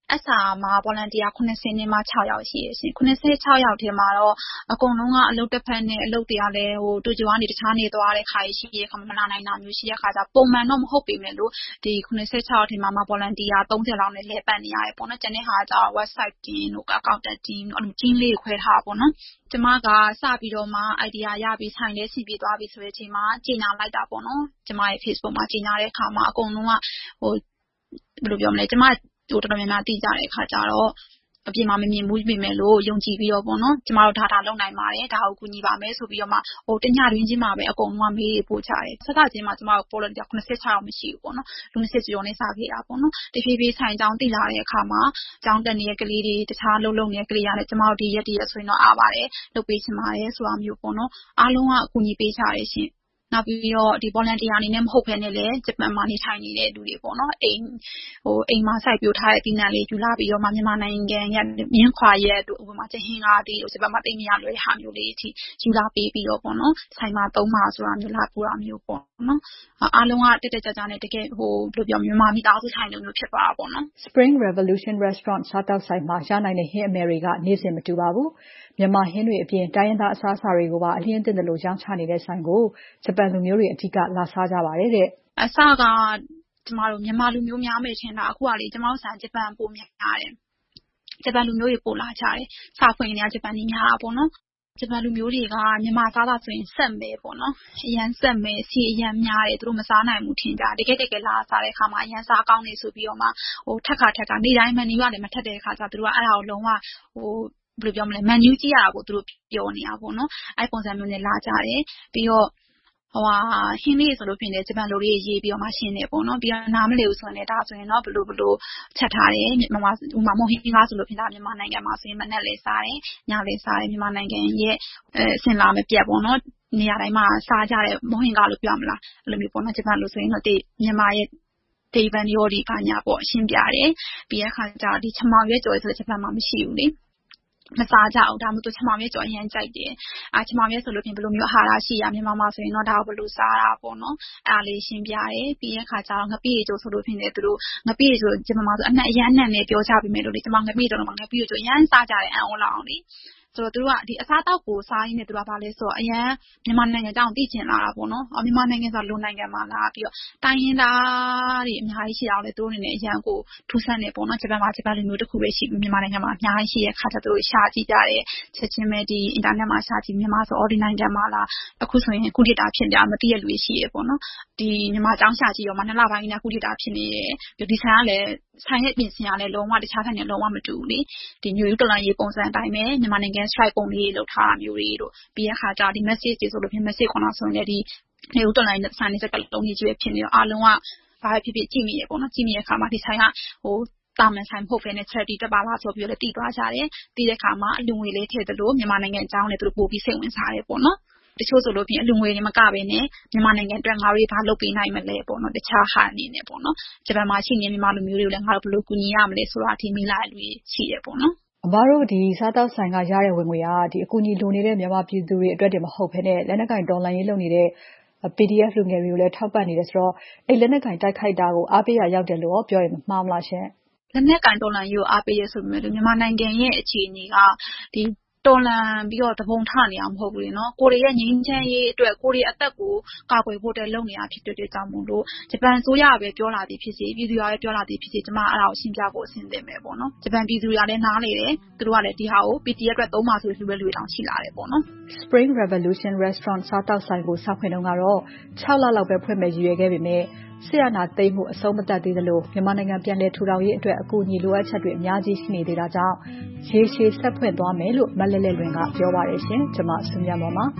အက်ဆာမှာ volunteer ခုနှစ်ဆယ်နဲ့မှခြောက်ယောက်ရှိတယ်ရှင်ခုနှစ်ဆယ်ခြောက်ယောက်ထဲမှာတော့အကုန်လုံးကအလုပ်တစ်ဖက်နဲ့အလုပ်တွေကလည်းဟိုတူတူကနေတခြားနေသွားတဲ့ခါရှိရဲ့ခါမလာနိုင်တာမျိုးရှိတဲ့ခါကျပုံမှန်တော့မဟုတ်ပေမဲ့လို့ဒီခုနှစ်ဆယ်ခြောက်ယောက်ထဲမှာမှ volunteer သုံးဆယ်လောက်နဲ့လဲပတ်နေရတယ်ပေါ့နော်ကျန်တဲ့ဟာကျတော့ website team တို့ accountant team တို့အဲ့လို team လေးခွဲထားပေါ့နော်ကျမကစပြီးတော့မှ idea ရပြီးဆိုင်လေးစီပြီးသွားပြီဆိုတဲ့အချိန်မှာကြီးညာလိုက်တာပေါ့နော်ကျမရဲ့ Facebook မှာကြီးညာတဲ့အခါမှာအကုန်လုံးကဟိုဘယ်လိုပြောမလဲကျမဟိုတော်တော်များများသိကြတဲ့အခါကျတော့အပြင်မှာမမြင်ဘူးပြင်မဲ့လို့ယုံကြည်ပြီးတော့ပေါ့နော်ကျမတို့ဒါဒါလုပ်နိုင်ပါတယ်ဒါကိုကူညီပါမယ်ဆိုပြီးတော့မှဟိုတညတွင်းချင်းမှာပဲအကုန်လုံးကမေးပို့ချတယ်ဆက်စချင်းမှာကျမတို့ volunteer ခုနှစ်ဆယ်ခြောက်ယောက်မရှိဘူးပေါ့နော်လူနှစ်ဆယ်ကျော်နဲ့စခဲ့တာပေါ့နော်တဖြည်းဖြည်းဆိုင်ကြောင်းတည်လာတဲ့အခါမှာကျောင်းတက်နေတဲ့ကလေးတွေတခြားလုံလုံနေတဲ့ကလေးရတယ်ကျမတို့ဒီရက်တည်းရဆိုရင်တော့အားပါတယ်လုပ်ပေးချင်ပါတယ်ဆိုတာမျိုးပေါ့နော်အားလုံးကအကူအညီပေးကြရရှင်နောက်ပြီးတော့ဒီ volunteer အနေနဲ့မဟုတ်ဘဲနဲ့လည်းဂျပန်မှာနေထိုင်နေတဲ့လူတွေပေါ့နော်အိမ်ဟိုအိမ်မှာစိုက်ပျိုးထားတဲ့ဒီနံလေးယူလာပြီးတော့မှမြန်မာနိုင်ငံရဲ့မြင်းခွာရဲ့ဥပမာချဟင်းကားဒီဂျပန်မှာတိတ်မရလွယ်ဟာမျိုးလေးအထိယူလာပေးပြီးတော့ပေါ့နော်ဆိုင်မှာသုံးပါဆိုတာမျိုးလာပူတာမျိုးပေါ့နော်အားလုံးကတက်တက်ကြကြနဲ့တကယ်ဟိုဘယ်လိုပြောမြန်မာမိသားစုထိုင်လို့မျိုးဖြစ်သွားတာပေါ့နော် Spring Revolution Restaurant စားတောက်ဆိုင်မှာရနိုင်တဲ့ဟင်းအမယ်တွေကနေ့စဉ်မတူပါဘူးမြန်မာဟင်းတွေအပြင်တိုင်းရင်းသားအစားအစာတွေကိုပါအလျင်းတင်တယ်လို့ရောင်းချနေတဲ့ဆိုင်ကိုဂျပန်လူမျိုးတွေအထူးကလာစားကြပါတယ်တဲ့အစကကျမတို့မြန်မာလူမျိုးများမယ်ထင်တာအခုကလေကျမတို့ဆိုင်ဂျပန်ပိုများတယ်ဂျပန်လူမျိုးတွေပိုလာကြတယ်စာဖွင့်နေရဂျပန်ကြီးများတာပေါ့နော်ဂျပန်လူမျိုးတွေကမြန်မာစားတာဆိုရင်ဆက်မယ်ပေါ့နော်အရန်ဆက်မယ်စီအရန်များတယ်သူတို့မစားနိုင်ဘူးထင်ကြတကယ်တကယ်လာစားတဲ့အခါမှာအရန်စားကောင်းနေဆိုပြီးတော့မှဟိုထက်ခါထက်ခါနေတိုင်းမန်နူးရတယ်မထက်တဲ့အခါကျသူတို့ကအဲ့ဒါကိုလုံးဝဟိုဘယ်လိုပြောမလဲမန်နူးကြည့်ရတာကိုသူတို့ပြောနေတာပေါ့နော်အဲ့ပုံစံမျိုးနဲ့လာကြတယ်ပြီးတော့ဟိုဟာဟင်းလေးဆိုလို့ဖြစ်နေဂျပန်လိုလေးရေးပြီးတော့မှရှင်းနေပေါ့နော်ပြီးတော့နားမလည်ဘူးဆိုရင်ဒါဆိုရင်တော့ဘလို့ဘလို့ချက်ထားတယ်မြန်မာဥမာမဟုတ်ဟင်းကားဆိုလို့ဖြစ်တာမြန်မာနိုင်ငံမှာဆိုရင်မနဲ့လေးစားတယ်ညလေးစားတယ်မြန်မာနိုင်ငံရဲ့အဲစင်လာမပြတ်ပေါ့နော်နေရာတိုင်းမှာစားကြတဲ့မဟုတ်ဟင်းကားလို့ပြောမလားအဲ့လိုမျိုးပေါ့နော်ဂျပန်လိုဆိုရင်တော့ဒီမြန်မာရဲ့ဒေဗန်ယောဒီကညာပေါ့ရှင်းပြတယ်ပြီးတဲ့အခါကျတော့ဒီချမောင်ရွက်ကြော်ဆိုတဲ့ဂျပန်မှာမရှိဘူးလေမစားကြအောင်ဒါမှမဟုတ်ချမောင်မြက်ကြော်အရင်ကြိုက်တယ်အာချမောင်မြက်ဆိုလို့ပြင်ဘယ်လိုမျိုးအာဟာရရှိရမြန်မာမှာဆိုရင်တော့ဒါကိုဘယ်လိုစားတာပေါ့နော်အဲ့ဒါလေးရှင်းပြတယ်ပြီးတဲ့အခါကျတော့ငပိရေကျိုးဆိုလို့ပြင်တယ်သူတို့ငပိရေကျိုးဂျပန်မှာဆိုအနှံ့အရန်အနှံ့နဲ့ပြောကြပြီးမယ်လို့လေကျွန်မငပိရေကျိုးတော့ငပိရေကျိုးအရန်စားကြတယ်အံ့ဩလောက်အောင်လေဆိုတော့သူတို့ကဒီအစားတောက်ကိုစားရင်းနဲ့သူတို့ကဘာလဲဆိုတော့အရန်မြန်မာနိုင်ငံတောင်သိကျင်လာတာပေါ့နော်အော်မြန်မာနိုင်ငံဆိုလိုနိုင်ငံမှာလာပြီးတော့တိုင်းရင်းသားတွေအများကြီးရှိတာလေသူတို့အနေနဲ့အရန်ကိုထူးဆန်းနေပေါ့နော်ဂျပန်မှာဂျပန်လူမျိုးတစ်ခုပဲရှိပြီးမြန်မာနိုင်ငံမှာအများကြီးရှိတဲ့ခါကျသူတို့ရှာကြည့်ကြတယ်ချက်ချင်းပဲဒီအင်တာနက်မှာရှာကြည့်မြန်မာဆို order နိုင်ငံမှာလာအခုဆိုရင်ကုလတာဖြစ်ကြမသိရလူရှိရပေါ့နော်ဒီမြန်မာကျောင်းရှာကြည့်ရောမှနှစ်လပိုင်းနဲ့ကုလတာဖြစ်နေတယ်ဒီဆိုင်ကလည်းဆိုင်ရဲ့ပြင်ဆင်ရလဲလုံးဝတခြားဆိုင်နဲ့လုံးဝမတူဘူးလေဒီမျိုးတော်လိုင်းရေးပုံစံအတိုင်းပဲမြန်မာနိုင်ငံ strike ပုံလေးလောက်ထားတာမျိုးတွေတို့ပြီးရခါကြဒီ message တွေဆိုလို့ဖြစ် message ခေါ်တာဆိုရင်လည်းဒီနေဦးတော်လိုင်းနဲ့ဆိုင်နဲ့စက်ကလုံးကြီးပဲဖြစ်နေတော့အားလုံးကဘာပဲဖြစ်ဖြစ်ကြည့်မိရပေါ့နော်ကြည့်မိရခါမှာဒီဆိုင်ကဟိုတာမန်ဆိုင်မဟုတ်ဘဲနဲ့ charity တက်ပါလားဆိုပြီးတော့တည်သွားကြတယ်တည်တဲ့ခါမှာအလူငွေလေးထည့်သလိုမြန်မာနိုင်ငံအကြောင်းနဲ့သူတို့ပို့ပြီးစိတ်ဝင်စားတယ်ပေါ့နော်တချို့ဆိုလို့ပြင်အလူငွေတွေမကဘဲနဲ့မြန်မာနိုင်ငံအတွက်ငါတို့ဘာလုပ်ပေးနိုင်မလဲပေါ့နော်တခြားဟာအနေနဲ့ပေါ့နော်ဂျပန်မှာရှိနေမြန်မာလူမျိုးတွေကိုလည်းငါတို့ဘယ်လိုကူညီရမလဲဆိုတာအထိမိလာလူရှိတယ်ပေါ့နော်အမတို့ဒီစားတောက်ဆိုင်ကရတဲ့ဝင်ငွေကဒီအကူအညီလိုနေတဲ့မြန်မာပြည်သူတွေအတွက်တည်းမဟုတ်ဘဲနဲ့လက်နက်ကင်ဒေါ်လာရေးလုပ်နေတဲ့ P D F လူငယ်တွေကိုလည်းထောက်ပံ့နေတယ်ဆိုတော့အဲ့လက်နက်ကင်တိုက်ခိုက်တာကိုအားပေးရရောက်တယ်လို့ပြောရင်မှားမလားရှင်လက်နက်ကင်ဒေါ်လာရေးကိုအားပေးရဆိုပေမဲ့မြန်မာနိုင်ငံရဲ့အခြေအနေကဒီတော်လန်ပြီးတော့သဘုံထနေအောင်မဟုတ်ဘူးလေနော်ကိုရီးယားငင်းချမ်းရေးအတွက်ကိုရီးယားအသက်ကိုကာကွယ်ဖို့တက်လုပ်နေတာဖြစ်တဲ့အတွက်ကြောင့်မို့လို့ဂျပန်ဆိုရပဲပြောလာသည်ဖြစ်စေပြည်သူရပဲပြောလာသည်ဖြစ်စေကျမအဲ့ဒါကိုရှင်းပြဖို့အဆင်သင့်ပဲပေါ့နော်ဂျပန်ပြည်သူရလည်းနားလေတယ်သူတို့ကလည်းဒီဟာကို P T F အတွက်သုံးပါဆိုပြီးလူပဲလူတောင်ရှိလာတယ်ပေါ့နော် Spring Revolution Restaurant စားတောက်ဆိုင်ကိုစောက်ခွင့်တုန်းကတော့၆လလောက်ပဲဖွင့်မဲ့ရည်ရွယ်ခဲ့ပေမဲ့ဆရာနာသိမ်းမှုအဆုံးမသတ်သေးသလိုမြန်မာနိုင်ငံပြန်လည်ထူထောင်ရေးအတွက်အကူအညီလိုအပ်ချက်တွေအများကြီးရှိနေသေးတာကြောင့်ရေရှည်ဆက်ဖွင့်သွားမယ်လို့မလဲလဲလွင်ကပြောပါတယ်ရှင်ကျွန်မစုမြတ်မော်ပါ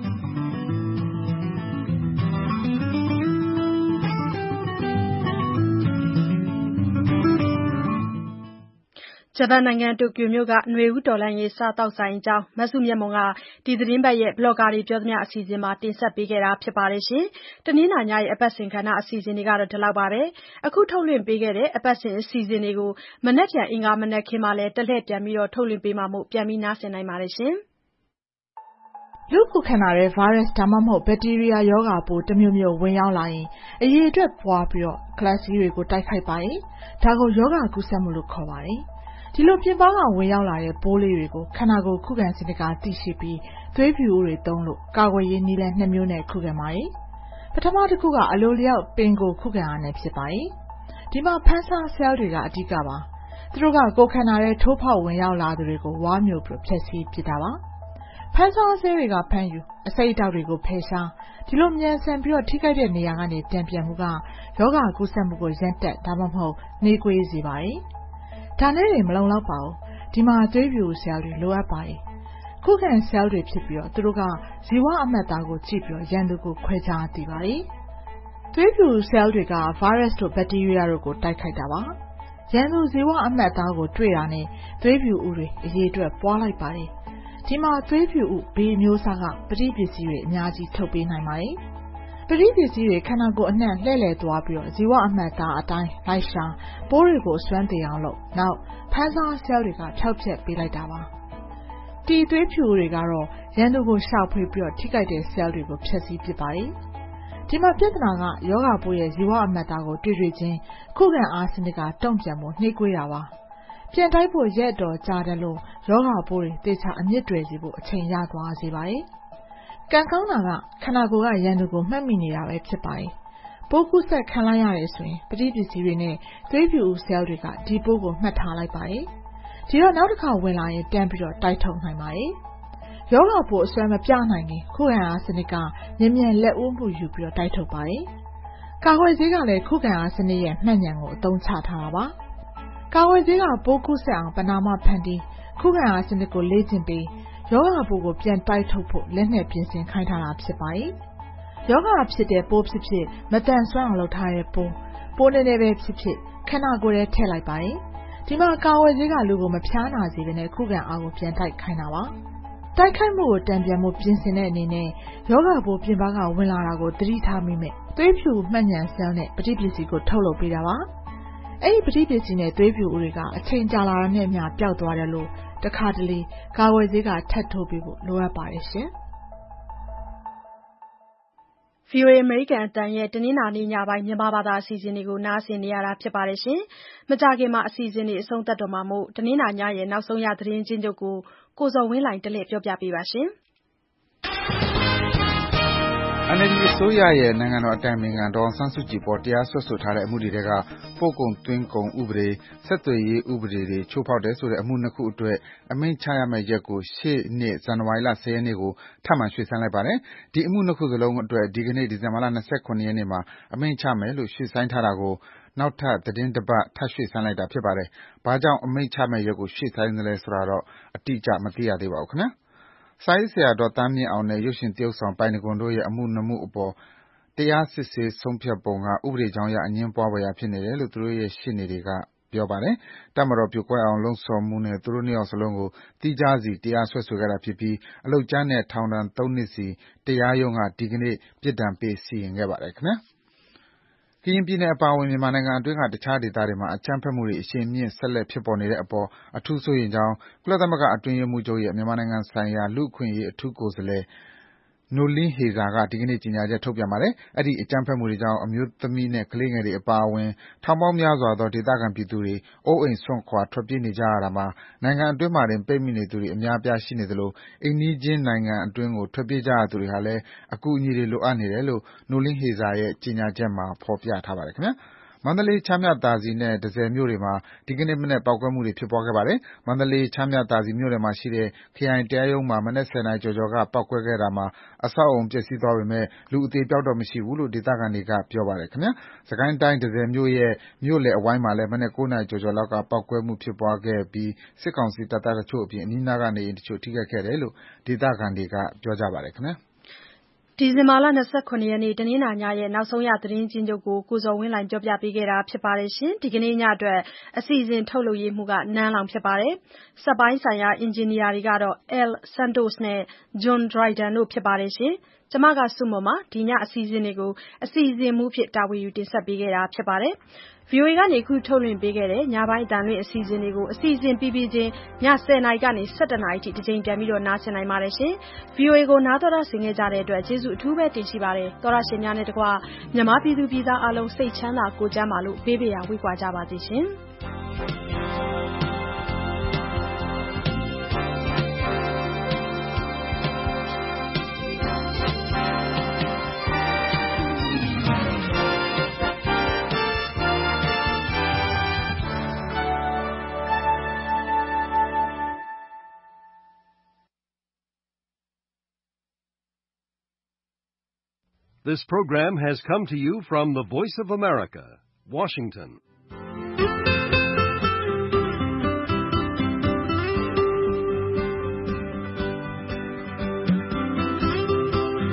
ဂျပန်နိုင်ငံတိုကျိုမြို့ကຫນွေဦးတော်လှန်ရေးစားတောက်ဆိုင်အကြောင်းမဆုမြတ်မွန်ကဒီသတင်းပတ်ရဲ့ blogger တွေပြောသမျှအစီအစဉ်မှာတင်ဆက်ပေးခဲ့တာဖြစ်ပါတယ်ရှင်။တနင်္လာညရဲ့အပတ်စဉ်ကဏ္ဍအစီအစဉ်တွေကတော့ဒီလောက်ပါပဲ။အခုထုတ်လွှင့်ပေးခဲ့တဲ့အပတ်စဉ်အစီအစဉ်တွေကိုမနက်ဖြန်အင်္ဂါမနက်ခင်းမှာလည်းတလှည့်ပြန်ပြီးတော့ထုတ်လွှင့်ပေးမှာမို့ပြန်ပြီးနားဆင်နိုင်ပါတယ်ရှင်။လူခုခံလာတဲ့ virus ဒါမှမဟုတ် bacteria ရောဂါပိုးတစ်မျိုးမျိုးဝင်ရောက်လာရင်အရေအတွက်ပွားပြီးတော့ class တွေကိုတိုက်ခိုက်ပါတယ်။ဒါကိုရောဂါကူးစက်မှုလို့ခေါ်ပါတယ်။ဒီလိုပြင်ပကဝင်ရောက်လာတဲ့ပိုးလေးတွေကိုခန္ဓာကိုယ်ခုခံစနစ်ကသိရှိပြီးသွေးဖြူဦးတွေသုံးလို့ကာကွယ်ရေးနည်းလမ်းနှစ်မျိုးနဲ့ခုခံပါတယ်။ပထမတစ်ခုကအလိုလျောက်ပင်ကိုခုခံအားနဲ့ဖြစ်ပါတယ်။ဒီမှာဖန်ဆာဆဲလ်တွေကအဓိကပါ။သူတို့ကကိုယ်ခန္ဓာရဲ့ထိုးဖောက်ဝင်ရောက်လာသူတွေကိုဝါမျိုးပြီးဖျက်ဆီးပစ်တာပါ။ဖန်ဆာဆဲလ်တွေကဖမ်းယူအစိတ်အတောက်တွေကိုဖယ်ရှားဒီလိုမြန်ဆန်ပြီးတော့ထိခိုက်တဲ့နေရာကနေတံပြန်မှုကယောဂကူးစက်မှုကိုရပ်တက်ဒါမှမဟုတ်နှေးကွေးစေပါတယ်။ဒါနဲ့လည်းမလုံလောက်ပါဘူး။ဒီမှာသွေးပြူဆဲလ်တွေလိုအပ်ပါတယ်။ခုခံဆဲလ်တွေဖြစ်ပြီးတော့သူတို့ကဇီဝအမှတ်သားကိုကြည့်ပြီးတော့ရန်သူကိုခွဲခြားသိပါတယ်။သွေးပြူဆဲလ်တွေက virus တို့ bacteria တို့ကိုတိုက်ခိုက်တာပါ။ရန်သူဇီဝအမှတ်သားကိုတွေ့တာနဲ့သွေးပြူဦးတွေအရေအတွက်ပွားလိုက်ပါတယ်။ဒီမှာသွေးပြူဦးဘေးမျိုးစားကပဋိပစ္စည်းတွေအများကြီးထုတ်ပေးနိုင်ပါတယ်။ပဋိပစ္စည်းတွေခန္ဓာကိုယ်အနှံ့လှည့်လည်သွားပြီးတော့ဇီဝအမှတ်သားအတိုင်းလိုက်ရှာပိုးတွေကိုစွမ်းတည်အောင်လုပ်နောက်ဖန်ဆာဆဲလ်တွေကဖျောက်ဖျက်ပေးလိုက်တာပါ။ဒီသွေးဖြူတွေကတော့ရန်သူကိုရှာဖွေပြီးတော့ထိခိုက်တဲ့ဆဲလ်တွေကိုဖျက်ဆီးပစ်ပါတယ်။ဒီမှာပြဿနာကယောဂပိုးရဲ့ဇီဝအမှတ်သားကိုတွေ့တွေ့ချင်းခုခံအားစနစ်ကတုံ့ပြန်မှုနှိမ့်ကွေးတာပါ။ပြန်တိုက်ဖို့ရက်တော်ကြာတယ်လို့ယောဂပိုးတွေတေချာအမြင့်တွေစီဖို့အချိန်ရသွားစေပါတယ်။ကံကောင်းတာကခန္ဓာကိုယ်ကရန်သူကိုမှတ်မိနေတာပဲဖြစ်ပါတယ်။ပိုးကူးစက်ခံလိုက်ရတယ်ဆိုရင်ပဋိပစ္စည်းတွေနဲ့သွေးပြူဆဲလ်တွေကဒီပိုးကိုမှတ်ထားလိုက်ပါတယ်။ဒီတော့နောက်တစ်ခါဝင်လာရင်တန်းပြီးတော့တိုက်ထုတ်နိုင်ပါတယ်။ယောဂပိုးအစွမ်းမပြနိုင်ခင်ခုခံအားစနစ်ကမြန်မြန်လက်ဦးမှုယူပြီးတော့တိုက်ထုတ်ပါတယ်။ကာကွယ်ဆေးကလည်းခုခံအားစနစ်ရဲ့မှတ်ဉာဏ်ကိုအသုံးချထားတာပါ။ကာဝယ်ဆေးကပိုးကူးစက်အောင်ပနာမဖန်တီးခုခံအားစနစ်ကိုလေ့ကျင့်ပြီးယောဂပိုးကိုပြန်တိုက်ထုတ်ဖို့လက်နဲ့ပြင်ဆင်ခိုင်းထားတာဖြစ်ပါတယ်။ယောဂဖြစ်တဲ့ပိုးဖြစ်ဖြစ်မတန်ဆွမ်းအောင်လုပ်ထားတဲ့ပိုးပိုးနေနေပဲဖြစ်ဖြစ်ခန္ဓာကိုယ်ထဲထည့်လိုက်ပါတယ်။ဒီမှာကာဝယ်ဆေးကလူကိုမဖျားနာစေဘဲနဲ့ခုခံအားကိုပြန်တိုက်ခိုင်းတာပါ။တိုက်ခိုက်မှုကိုတံပြန်မှုပြင်ဆင်တဲ့အနေနဲ့ယောဂပိုးပြင်ပကဝင်လာတာကိုသတိထားမိမယ်။သွေးဖြူမှတ်ဉာဏ်ဆဲလ်နဲ့ပဋိပစ္စည်းကိုထုတ်လုပ်ပေးတာပါ။အဲ့ဒီပဋိပစ္စည်းနဲ့သွေးပြူဦးတွေကအချိန်ကြာလာတဲ့နဲ့အမျှပျောက်သွားတယ်လို့တခါတလေကာဝယ်ဆေးကထပ်ထိုးပေးဖို့လိုအပ်ပါတယ်ရှင်။ဗွီအိုအေ အမေရိကန်အသံရဲ့တနင်္လာနေ့ညပိုင်းမြန်မာဘာသာအစီအစဉ်တွေကိုနားဆင်နေရတာဖြစ်ပါတယ်ရှင်။မကြခင်မှာအစီအစဉ်တွေအဆုံးသတ်တော့မှာမို့တနင်္လာညရဲ့နောက်ဆုံးရသတင်းချင်းချုပ်ကိုကိုဇော်ဝင်းလှိုင်တလှည့်ပြောပြပေးပါရှင်။အန်အယ်လ်ဒီ အစိုးရရဲ့နိုင်ငံတော်အတိုင်ပင်ခံဒေါ်အောင်ဆန်းစုကြည်အပေါ်တရားစွဲဆိုထားတဲ့အမှုတွေထဲကပို့ကုန်သွင်းကုန်ဥပဒေ၊ဆက်သွယ်ရေးဥပဒေတွေချိုးဖောက်တယ်ဆိုတဲ့အမှုနှစ်ခုအတွက်အမိန့်ချရမယ့်ရက်ကိုရှေ့နှစ်ဇန်နဝါရီလ၁၀ရက်နေ့ကိုထပ်မံရွှေ့ဆိုင်းလိုက်ပါတယ်။ဒီအမှုနှစ်ခုစလုံးအတွက်ဒီကနေ့ဒီဇင်ဘာလ၂၇ရက်နေ့မှာအမိန့်ချမယ်လို့ရွှေ့ဆိုင်းထားတာကိုနောက်ထပ်သီတင်းတပတ်ထပ်ရွှေ့ဆိုင်းလိုက်တာဖြစ်ပါတယ်။ဘာကြောင့်အမိန့်ချမယ့်ရက်ကိုရွှေ့ဆိုင်းသလဲဆိုတာတော့အတိအကျမသိရသေးပါဘူးခင်ဗျာ။စာရေးဆရာဒေါ်သန်းမြင့်အောင်နဲ့ရုပ်ရှင်သရုပ်ဆောင်ပိုင်တံခွန်တို့ရဲ့အမှုနှစ်မှုအပေါ်တရားစစ်ဆေးဆုံးဖြတ်ပုံကဥပဒေကြောင်းအရအငြင်းပွားဖွယ်ရာဖြစ်နေတယ်လို့သူတို့ရဲ့ရှေ့နေတွေကပြောပါတယ်။တပ်မတော်ပြိုကွဲအောင်လှုံ့ဆော်မှုနဲ့သူတို့နှစ်ယောက်စလုံးကိုသီးခြားစီတရားစွဲဆိုခဲ့တာဖြစ်ပြီးအလုပ်ကြမ်းနဲ့ထောင်ဒဏ်သုံးနှစ်စီတရားရုံးကဒီကနေ့ပြစ်ဒဏ်ပေးစီရင်ခဲ့ပါတယ်ခင်ဗျာ။ကရင်ပြည်နယ်အပါအဝင်မြန်မာနိုင်ငံအတွင်းကတခြားဒေသတွေမှာအကြမ်းဖက်မှုတွေအရှိန်မြင့်ဆက်လက်ဖြစ်ပေါ်နေတဲ့အပေါ်အထူးစိုးရိမ်ကြောင်းကုလသမဂ္ဂအတွင်းရေးမှူးချုပ်ရဲ့မြန်မာနိုင်ငံဆိုင်ရာလူ့အခွင့်အရေးအထူးကိုယ်စားလှယ် Noeleen Heyzer ကဒီကနေ့ကြေညာချက်ထုတ်ပြန်ပါတယ်။အဲဒီအကြမ်းဖက်မှုတွေကြောင့်အမျိုးသမီးနဲ့ကလေးငယ်တွေအပါအဝင်ထောင်ပေါင်းများစွာသောဒေသခံပြည်သူတွေအိုးအိမ်စွန့်ခွာထွက်ပြေးနေကြရတာမှာနိုင်ငံအတွင်းမှာတင်ပိတ်မိနေသူတွေအများအပြားရှိနေသလိုအိမ်နီးချင်းနိုင်ငံအတွင်းကိုထွက်ပြေးကြရသူတွေဟာလည်းအကူအညီတွေလိုအပ်နေတယ်လို့ Noeleen Heyzer ရဲ့ကြေညာချက်မှာဖော်ပြထားပါတယ်ခင်ဗျာ။မန္တလေး၊ချမ်းမြသာစည်နဲ့တန့်ဆည်မြို့တွေမှာဒီကနေ့မနက်ပေါက်ကွဲမှုတွေဖြစ်ပွားခဲ့ပါတယ်။မန္တလေး၊ချမ်းမြသာစည်မြို့နယ်မှာရှိတဲ့ခရိုင်တရားရုံးမှာမနက်၁၀နာရီကျော်ကျော်ကပေါက်ကွဲခဲ့တာမှာအဆောက်အဦပျက်စီးသွားပေမယ့်လူအသေအပျောက်တော့မရှိဘူးလို့ဒေသခံတွေကပြောပါတယ်ခင်ဗျာ။စစ်ကိုင်းတိုင်းတန့်ဆည်မြို့ရဲ့မြို့လယ်အဝိုင်းမှာလည်းမနက်၉နာရီကျော်ကျော်လောက်ကပေါက်ကွဲမှုဖြစ်ပွားခဲ့ပြီးစစ်ကောင်စီတပ်သားတချို့အပြင်အနီးနားကနေအိမ်တချို့ထိခိုက်ခဲ့တယ်လို့ဒေသခံတွေကပြောကြပါတယ်ခင်ဗျာ။ဒီဇင်ဘာလ၂၇ရက်နေ့တနင်္လာညရဲ့နောက်ဆုံးရသတင်းချင်းချုပ်ကိုကိုဇော်ဝင်းလှိုင်ပြောပြပေးခဲ့တာဖြစ်ပါတယ်ရှင်။ဒီကနေ့ညအတွက်အစီအစဉ်ထုတ်လုပ်ရေးမှူးကနန်းလောင်ဖြစ်ပါတယ်။စက်ပိုင်းဆိုင်ရာအင်ဂျင်နီယာတွေကတော့ L Santos နဲ့ John Dryden တို့ဖြစ်ပါတယ်ရှင်။ကျမကစုမမဒီညအစီအစဉ်တွေကိုအစီအစဉ်မူးဖြစ်တာဝန်ယူတင်ဆက်ပေးခဲ့တာဖြစ်ပါတယ်။ဗွီအိုအေ ကနေအခုထုတ်လွှင့်ပေးခဲ့တဲ့ညပိုင်းအတန်လွင့်အစီအစဉ်တွေကိုအစီအစဉ်ပြီးပြီးချင်းညဆယ်နာရီကနေဆယ့်တစ်နာရီထိတစ်ကြိမ်ပြန်ပြီးတော့နားဆင်နိုင်ပါတယ်ရှင်။ ဗွီအိုအေကိုနားတော်တာဆင်ခဲ့ကြတဲ့အတွက်ကျေးဇူးအထူးပဲတင်ရှိပါတယ်။သောရရှင်များနဲ့တကွမြန်မာပြည်သူပြည်သားအလုံးစိတ်ချမ်းသာကိုယ်ကျန်းမာလို့ဘေးပေရာဝေးကွာကြပါစေရှင်။ This program has come to you from the Voice of America, Washington.